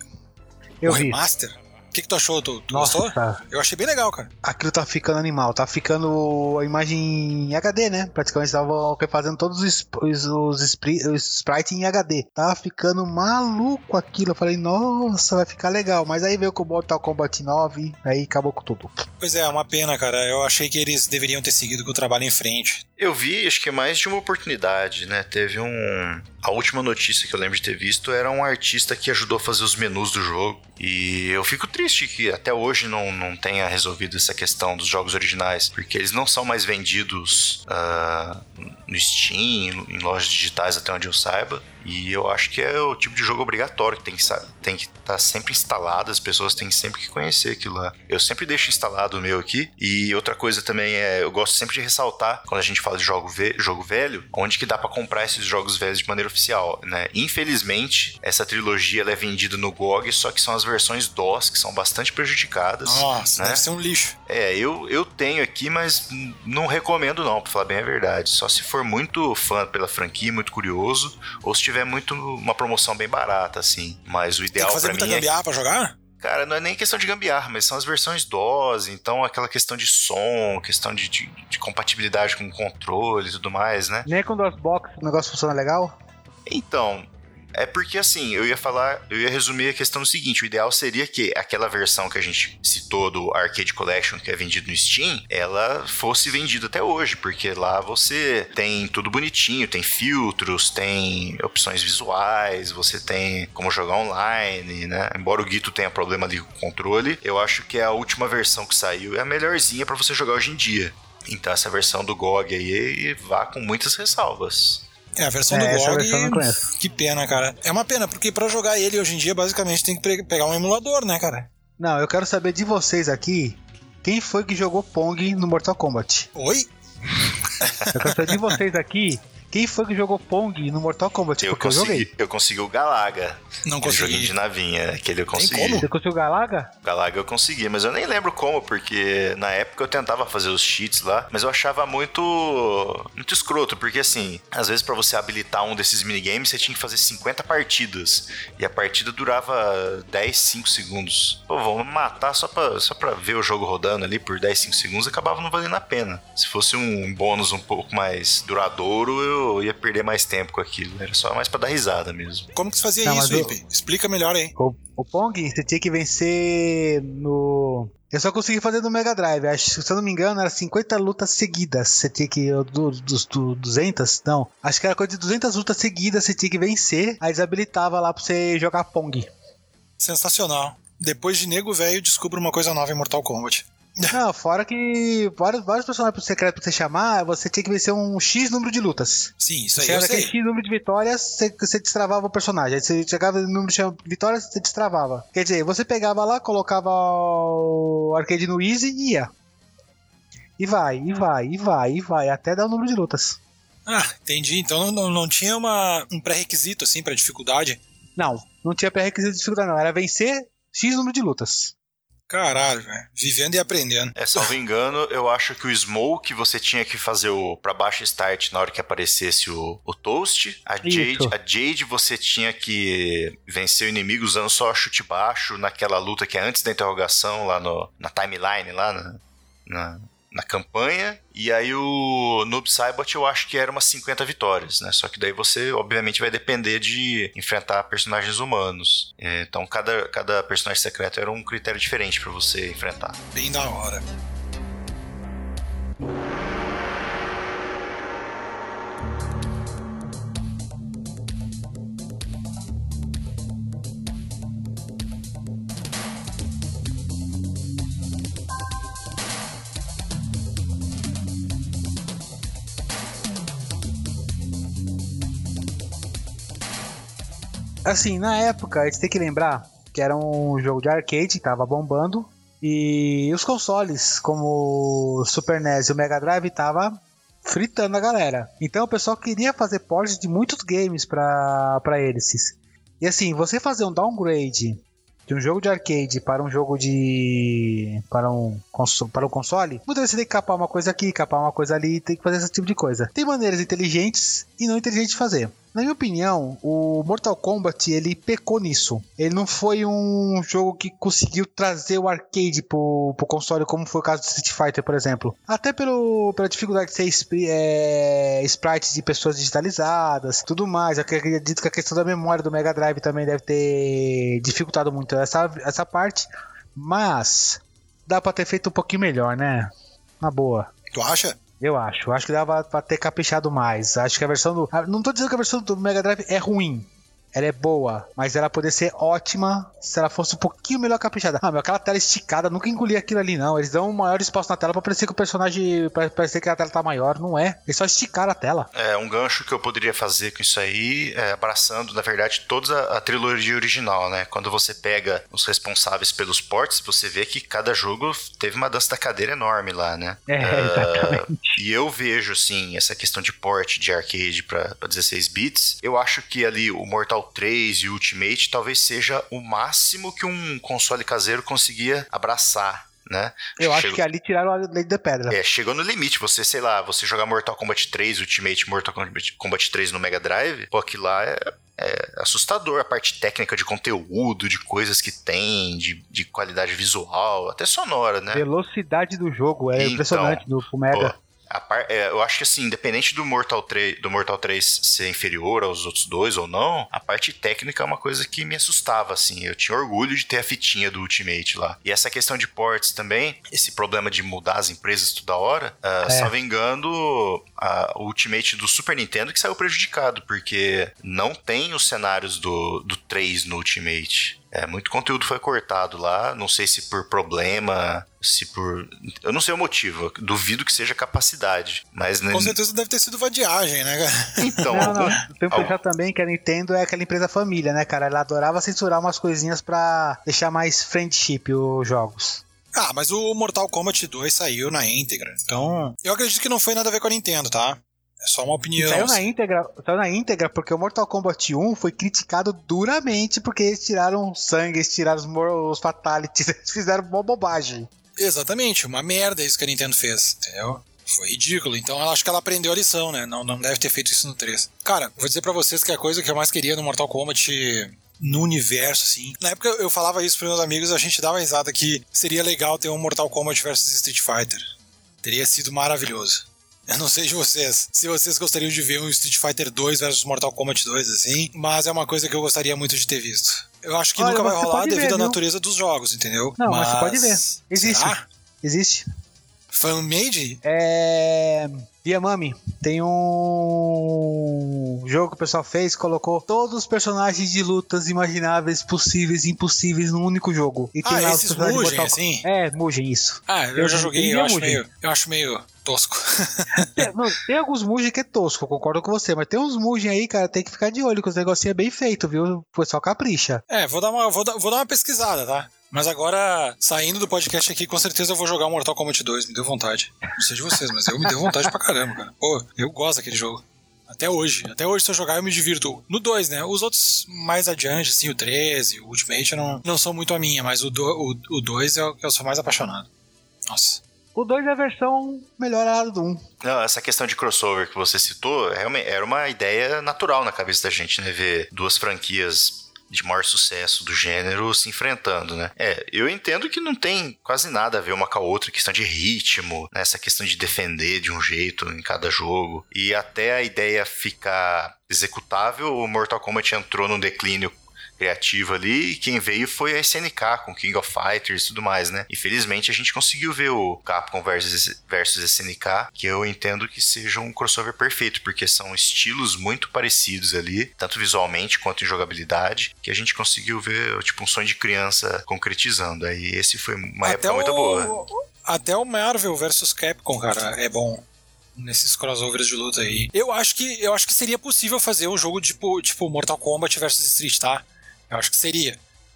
Eu o vi. remaster? O que, que tu achou? Tu, tu Nossa, gostou? tá. Eu achei bem legal, cara. Aquilo tá ficando animal, tá ficando a imagem em H D, né? Praticamente tava fazendo todos os, os, os, os sprites em H D. Tava ficando maluco aquilo. Eu falei, nossa, vai ficar legal. Mas aí veio com o Mortal Kombat nove, aí acabou com tudo. Pois é, uma pena, cara. Eu achei que eles deveriam ter seguido com o trabalho em frente. Eu vi, acho que mais de uma oportunidade, né? Teve um... A última notícia que eu lembro de ter visto era um artista que ajudou a fazer os menus do jogo. E eu fico triste que até hoje não, não tenha resolvido essa questão dos jogos originais, porque eles não são mais vendidos uh, no Steam, em lojas digitais, até onde eu saiba. E eu acho que é o tipo de jogo obrigatório que tem que tem que estar sempre instalado, as pessoas têm sempre que conhecer aquilo lá. Eu sempre deixo instalado o meu aqui. E outra coisa também é, eu gosto sempre de ressaltar, quando a gente fala de jogo, ve- jogo velho, onde que dá pra comprar esses jogos velhos de maneira oficial, né? Infelizmente, essa trilogia ela é vendida no G O G, só que são as versões DOS, que são bastante prejudicadas. Nossa, né? deve ser um lixo. É, eu, eu tenho aqui, mas não recomendo não, pra falar bem a verdade. Só se for muito fã pela franquia, muito curioso, ou se tiver muito uma promoção bem barata, assim. Mas o Tem ideal que fazer pra muita mim é... gambiarra pra jogar? Cara, não é nem questão de gambiarra, mas são as versões DOS, então aquela questão de som, questão de, de, de compatibilidade com o controle e tudo mais, né? Nem com DOS Box o negócio funciona legal? Então... É porque, assim, eu ia falar, eu ia resumir a questão no seguinte, o ideal seria que aquela versão que a gente citou do Arcade Collection, que é vendido no Steam, ela fosse vendida até hoje, porque lá você tem tudo bonitinho, tem filtros, tem opções visuais, você tem como jogar online, né? Embora o Guito tenha problema ali com o controle, eu acho que a última versão que saiu é a melhorzinha pra você jogar hoje em dia. Então essa versão do G O G aí vá com muitas ressalvas. É, a versão É, do essa G O versão eu não G, conheço. que pena, cara. É uma pena, porque pra jogar ele hoje em dia, basicamente, tem que pe- pegar um emulador, né, cara? Não, eu quero saber de vocês aqui, quem foi que jogou Pong no Mortal Kombat? Oi? Eu quero saber de vocês aqui, Quem foi que jogou Pong no Mortal Kombat? Eu Porque eu joguei. consegui, eu consegui o Galaga. Não Aquele joguinho consegui. de navinha, aquele eu consegui. como? Você conseguiu o Galaga? O Galaga eu consegui, mas eu nem lembro como, porque na época eu tentava fazer os cheats lá, mas eu achava muito muito escroto, porque assim, às vezes pra você habilitar um desses minigames, você tinha que fazer cinquenta partidas, e a partida durava dez, cinco segundos. Pô, vamos matar só pra, só pra ver o jogo rodando ali por dez, cinco segundos, acabava não valendo a pena. Se fosse um bônus um pouco mais duradouro, eu ia perder mais tempo com aquilo, era só mais pra dar risada mesmo. Como que você fazia Não, isso, mas Ipe? Explica melhor aí. O, o Pong, você tinha que vencer no... Eu só consegui fazer no Mega Drive. Acho, se eu não me engano, era cinquenta lutas seguidas. Você tinha que... Do, do, do duzentas? Não. Acho que era coisa de duzentas lutas seguidas. Você tinha que vencer. Aí desabilitava lá pra você jogar Pong. Sensacional. Depois de Nego Velho, descubra uma coisa nova em Mortal Kombat. Não, fora que vários, vários personagens secretos pra você chamar, você tinha que vencer um X número de lutas. Sim, isso aí Chegava eu naquele sei. X número de vitórias, você, você destravava o personagem. Aí você chegava no número de vitórias, você destravava. Quer dizer, você pegava lá, colocava o arcade no Easy e ia. E vai, e vai, e vai, e vai, até dar o número de lutas. Ah, entendi. Então não, não tinha uma, um pré-requisito assim pra dificuldade? Não, não tinha pré-requisito de dificuldade não, era vencer X número de lutas. Caralho, velho. Vivendo e aprendendo. É, salvo engano, eu acho que o Smoke você tinha que fazer o pra baixo start na hora que aparecesse o, o Toast. A Jade, Isso. a Jade você tinha que vencer o inimigo usando só chute baixo naquela luta que é antes da interrogação lá no, na timeline, lá na, na, na campanha. E aí o Noob Saibot eu acho que era umas cinquenta vitórias, né? Só que daí você, obviamente, vai depender de enfrentar personagens humanos. É, então cada, cada personagem secreto era um critério diferente pra você enfrentar. Bem da hora. Assim, na época, a gente tem que lembrar que era um jogo de arcade, tava bombando. E os consoles, como o Super N E S e o Mega Drive, tava fritando a galera. Então o pessoal queria fazer ports de muitos games pra, pra eles. E assim, você fazer um downgrade de um jogo de arcade para um jogo de... para um, conso- para um console, muitas vezes você tem que capar uma coisa aqui, capar uma coisa ali, tem que fazer esse tipo de coisa. Tem maneiras inteligentes e não inteligentes de fazer. Na minha opinião, o Mortal Kombat, ele pecou nisso. Ele não foi um jogo que conseguiu trazer o arcade pro, pro console, como foi o caso do Street Fighter, por exemplo. Até pelo, pela dificuldade de ser spri- é, sprites de pessoas digitalizadas, tudo mais. Eu acredito que a questão da memória do Mega Drive também deve ter dificultado muito essa, essa parte. Mas dá pra ter feito um pouquinho melhor, né? Na boa. Tu acha? Eu acho, acho que dava pra ter caprichado mais. Acho que a versão do... Não tô dizendo que a versão do Mega Drive é ruim. Ela é boa, mas ela poderia ser ótima se ela fosse um pouquinho melhor caprichada. Ah, meu, aquela tela esticada, nunca engoli aquilo ali, não. Eles dão um maior espaço na tela pra parecer que o personagem... Pra parecer que a tela tá maior, não é. Eles só esticaram a tela. É, um gancho que eu poderia fazer com isso aí, é, abraçando, na verdade, toda a, a trilogia original, né? Quando você pega os responsáveis pelos ports, você vê que cada jogo teve uma dança da cadeira enorme lá, né? É, exatamente. E eu vejo, assim, essa questão de port de arcade pra, pra dezesseis bits. Eu acho que ali o Mortal três e o Ultimate talvez seja o máximo que um console caseiro conseguia abraçar, né? Eu acho Chegou- que ali tiraram a lei da pedra. É, chegou no limite. Você, sei lá, você jogar Mortal Kombat três, Ultimate Mortal Kombat- Kombat três no Mega Drive, pô, aquilo lá é, é assustador. A parte técnica de conteúdo, de coisas que tem, de, de qualidade visual, até sonora, né? Velocidade do jogo é Então, impressionante do pro Mega. Pô, a par- é, eu acho que assim, independente do Mortal três, do Mortal três ser inferior aos outros dois ou não, a parte técnica é uma coisa que me assustava, assim. Eu tinha orgulho de ter a fitinha do Ultimate lá. E essa questão de ports também, esse problema de mudar as empresas toda hora, uh, É. salvo engano, a- o Ultimate do Super Nintendo que saiu prejudicado, porque não tem os cenários do, do três no Ultimate. É, muito conteúdo foi cortado lá, não sei se por problema, se por... Eu não sei o motivo, eu duvido que seja capacidade, mas... né, Com certeza deve ter sido vadiagem, né, cara? então, Não, não, algum- tem que pensar também que a Nintendo é aquela empresa família, né, cara? Ela adorava censurar umas coisinhas pra deixar mais friendship os jogos. Ah, mas o Mortal Kombat dois saiu na íntegra. Então, eu acredito que não foi nada a ver com a Nintendo, tá? É só uma opinião. Saiu na assim. íntegra, saiu na íntegra porque o Mortal Kombat um foi criticado duramente porque eles tiraram sangue, eles tiraram os, os fatalities, eles fizeram uma bobagem. Exatamente, uma merda isso que a Nintendo fez, entendeu? Foi ridículo, então eu acho que ela aprendeu a lição, né? Não, não deve ter feito isso no três. Cara, vou dizer pra vocês que a coisa que eu mais queria no Mortal Kombat no universo, assim... Na época eu falava isso pros meus amigos, a gente dava risada que seria legal ter um Mortal Kombat versus Street Fighter. Teria sido maravilhoso. Eu não sei de vocês, se vocês gostariam de ver um Street Fighter dois versus Mortal Kombat dois, assim, mas é uma coisa que eu gostaria muito de ter visto. Eu acho que Olha, nunca vai você rolar pode devido ver, à viu? natureza dos jogos, entendeu? Não, mas mas você pode ver. Existe. Será? Existe. Fan-made? É... Yamami, tem um jogo que o pessoal fez, colocou todos os personagens de lutas imagináveis, possíveis e impossíveis num único jogo. E tem Ah, lá os esses personagens de Mugen, Mortal assim? Kombat. É, Mugen, isso. Ah, eu, Eu já vi- joguei, eu eu vi acho, Mugen. meio, eu acho meio tosco. Tem, não, tem alguns Mugen que é tosco, eu concordo com você, mas tem uns Mugen aí, cara, tem que ficar de olho, que os negocinhos é bem feito, viu? O pessoal capricha. É, vou dar, uma, vou, dar, vou dar uma pesquisada, tá? Mas agora, saindo do podcast aqui, com certeza eu vou jogar o Mortal Kombat dois, me deu vontade. Não sei de vocês, mas eu me deu vontade pra caramba, cara. Pô, eu gosto daquele jogo. Até hoje. Até hoje, se eu jogar, eu me divirto. No dois, né? Os outros mais adiante, assim, o treze, o Ultimate, não, não são muito a minha, mas o dois é o que eu sou mais apaixonado. Nossa. O dois é a versão melhorada do um. Não, essa questão de crossover que você citou, realmente era uma ideia natural na cabeça da gente, né? Ver duas franquias de maior sucesso do gênero se enfrentando, né? É, eu entendo que não tem quase nada a ver uma com a outra, questão de ritmo, né? Essa questão de defender de um jeito em cada jogo. E até a ideia ficar executável, o Mortal Kombat entrou num declínio criativo ali, e quem veio foi a S N K com King of Fighters e tudo mais, né? Infelizmente a gente conseguiu ver o Capcom versus, versus S N K, que eu entendo que seja um crossover perfeito, porque são estilos muito parecidos ali, tanto visualmente quanto em jogabilidade, que a gente conseguiu ver, tipo, um sonho de criança concretizando. Aí esse foi uma Até época muito o- boa. Até o Marvel versus Capcom, cara, é bom. Nesses crossovers de luta aí. Eu acho que, eu acho que seria possível fazer um jogo tipo, tipo Mortal Kombat versus Street, tá? Eu acho que seria.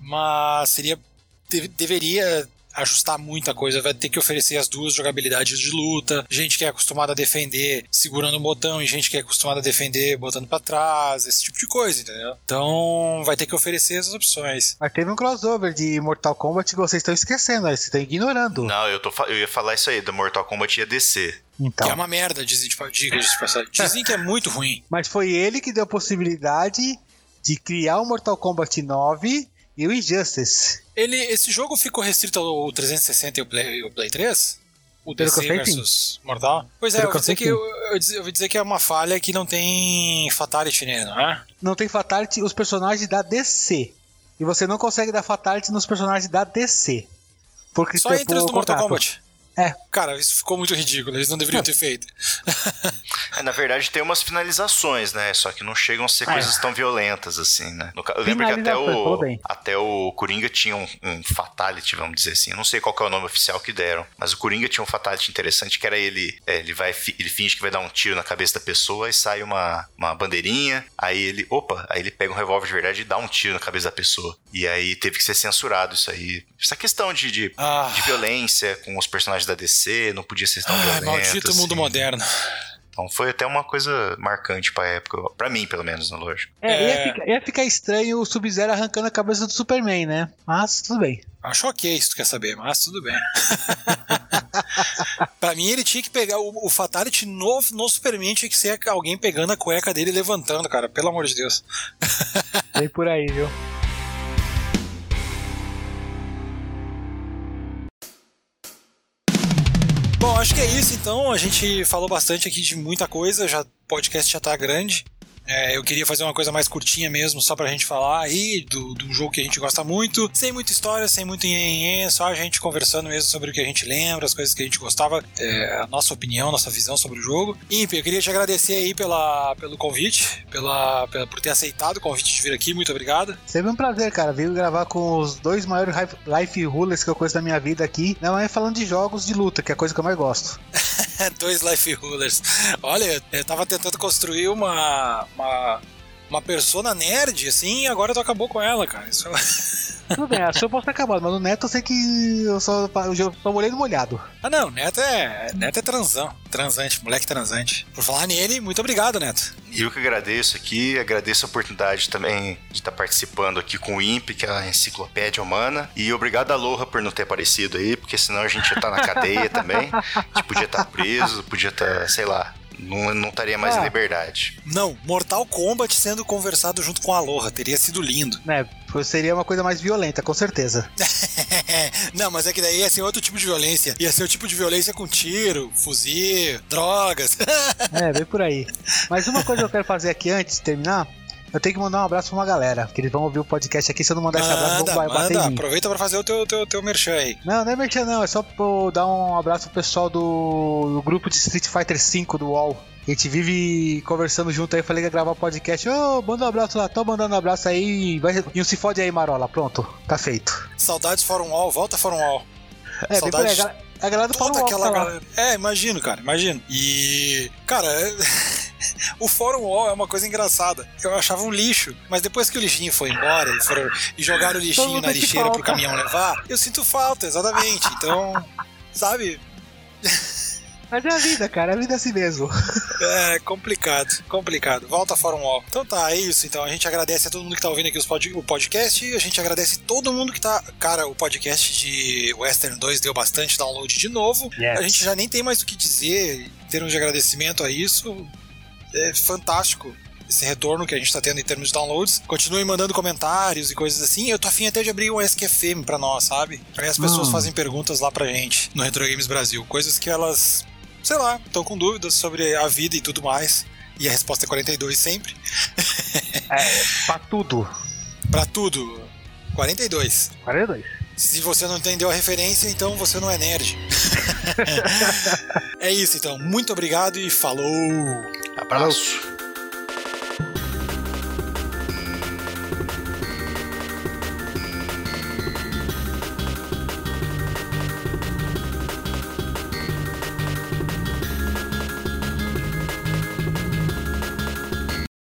Mas seria. de- deveria ajustar muita coisa. Vai ter que oferecer as duas jogabilidades de luta. Gente que é acostumada a defender segurando o botão e gente que é acostumada a defender botando pra trás. Esse tipo de coisa, entendeu? Então vai ter que oferecer essas opções. Mas teve um crossover de Mortal Kombat que vocês estão esquecendo, aí vocês estão ignorando. Não, eu, tô, fa- eu ia falar isso aí, do Mortal Kombat ia descer. Então. Que é uma merda, dizem de, diga de passagem. Dizem que é muito ruim. Mas foi ele que deu a possibilidade de criar o Mortal Kombat nove e o Injustice. Ele, esse jogo ficou restrito ao trezentos e sessenta e o Play, o Play três? O Pelo que D C eu sei, sim. versus Mortal? Pois é, Pelo eu que vou, eu dizer sei, que, sim. eu, eu, dizer- eu vou dizer que é uma falha que não tem Fatality nele, não é? Não tem Fatality os personagens da D C. E você não consegue dar Fatality nos personagens da D C. Porque Só tem entre os o do Mortal contrato. Kombat. É. Cara, isso ficou muito ridículo, eles não deveriam ter feito. É, na verdade, tem umas finalizações, né? Só que não chegam a ser Ah, coisas é. tão violentas, assim, né? No ca- eu lembro que até Finalizações, falou o, bem. até o Coringa tinha um, um Fatality, vamos dizer assim. Eu não sei qual que é o nome oficial que deram, mas o Coringa tinha um Fatality interessante, que era ele... é, ele, vai, fi- ele finge que vai dar um tiro na cabeça da pessoa e sai uma, uma bandeirinha. Aí ele... Opa! Aí ele pega um revólver de verdade e dá um tiro na cabeça da pessoa. E aí teve que ser censurado isso aí. Essa questão de, de, Ah. de violência com os personagens da D C, não podia ser tão Ai, violento. maldito mundo assim. moderno. Então foi até uma coisa marcante pra época. Pra mim, pelo menos, na loja. É, É. Ia, ficar, ia ficar estranho o Sub-Zero arrancando a cabeça do Superman, né? Mas tudo bem. Acho ok se tu quer saber, mas tudo bem. Pra mim, ele tinha que pegar o, o Fatality no, no Superman, tinha que ser alguém pegando a cueca dele e levantando, cara. Pelo amor de Deus. Vem por aí, viu? Bom, acho que é isso então. A gente falou bastante aqui de muita coisa. Já, o podcast já tá grande. É, eu queria fazer uma coisa mais curtinha mesmo, só pra gente falar aí do, do jogo que a gente gosta muito, sem muita história, sem muito nhenhenhê, só a gente conversando mesmo sobre o que a gente lembra, as coisas que a gente gostava, é, a nossa opinião, nossa visão sobre o jogo. E, enfim, eu queria te agradecer aí pela, pelo convite, pela, pela, por ter aceitado o convite de vir aqui, muito obrigado. Sempre um prazer, cara. Vir gravar com os dois maiores life rulers que eu conheço da minha vida aqui. Não é falando de jogos de luta, que é a coisa que eu mais gosto. Dois life rulers. Olha, eu tava tentando construir uma... uma, uma persona nerd, assim, e agora tu acabou com ela, cara. Isso... Tudo bem, a sua posso ter acabado, mas no Neto eu sei que eu só, eu só molhei no molhado. Ah não, Neto é, Neto é transão, transante, moleque transante. Por falar nele, muito obrigado, Neto. E eu que agradeço aqui, agradeço a oportunidade também de estar participando aqui com o I N P, que é a Enciclopédia Humana. E obrigado a Aloha por não ter aparecido aí, porque senão a gente ia estar na cadeia também. A gente podia estar preso, podia estar, sei lá, não, não estaria mais Ah. em liberdade. Não, Mortal Kombat sendo conversado junto com a Aloha, teria sido lindo. Né, seria uma coisa mais violenta, com certeza. Não, mas é que daí ia ser outro tipo de violência. Ia ser o tipo de violência com tiro, fuzil, drogas. É, bem por aí. Mas uma coisa que eu quero fazer aqui antes de terminar, eu tenho que mandar um abraço pra uma galera, que eles vão ouvir o podcast aqui. Se eu não mandar esse abraço, Manda, vão bater manda, em mim. aproveita pra fazer o teu, teu, teu merchan aí. Não, não é mexer não, é só pra eu dar um abraço pro pessoal do, do grupo de Street Fighter cinco do U O L. A gente vive conversando junto aí, falei que ia gravar podcast. Ô, manda um abraço lá, tô mandando um abraço aí. Vai, e um se fode aí, Marola. Pronto, tá feito. Saudades Fórum Wall, volta Fórum Wall. É, bem por aí, a Saudades gal- a galera do Fórum toda U O L aquela tá lá. galera. É, imagino, cara, imagino. E, cara, o Fórum Wall é uma coisa engraçada. Eu achava um lixo, mas depois que o lixinho foi embora e, foram, e jogaram o lixinho Todo na mundo sente lixeira pro falta. caminhão levar, eu sinto falta, exatamente. Então, sabe, Mas é a vida, cara, a vida é assim mesmo. é complicado, complicado. Volta Fórum Wall. Então tá, é isso. Então a gente agradece a todo mundo que tá ouvindo aqui os pod- o podcast. A gente agradece todo mundo que tá. Cara, o podcast de Western dois deu bastante download de novo. Yes. A gente já nem tem mais o que dizer em termos de agradecimento a isso. É fantástico esse retorno que a gente tá tendo em termos de downloads. Continuem mandando comentários e coisas assim. Eu tô afim até de abrir um S Q F M pra nós, sabe? Aí as pessoas Hum. fazem perguntas lá pra gente no Retro Games Brasil. Coisas que elas, sei lá, estão com dúvidas sobre a vida e tudo mais. E a resposta é quarenta e dois sempre. É, pra tudo. Pra tudo, quarenta e dois. quarenta e dois. Se você não entendeu a referência, então você não é nerd. É isso, então. Muito obrigado e falou! Abraço.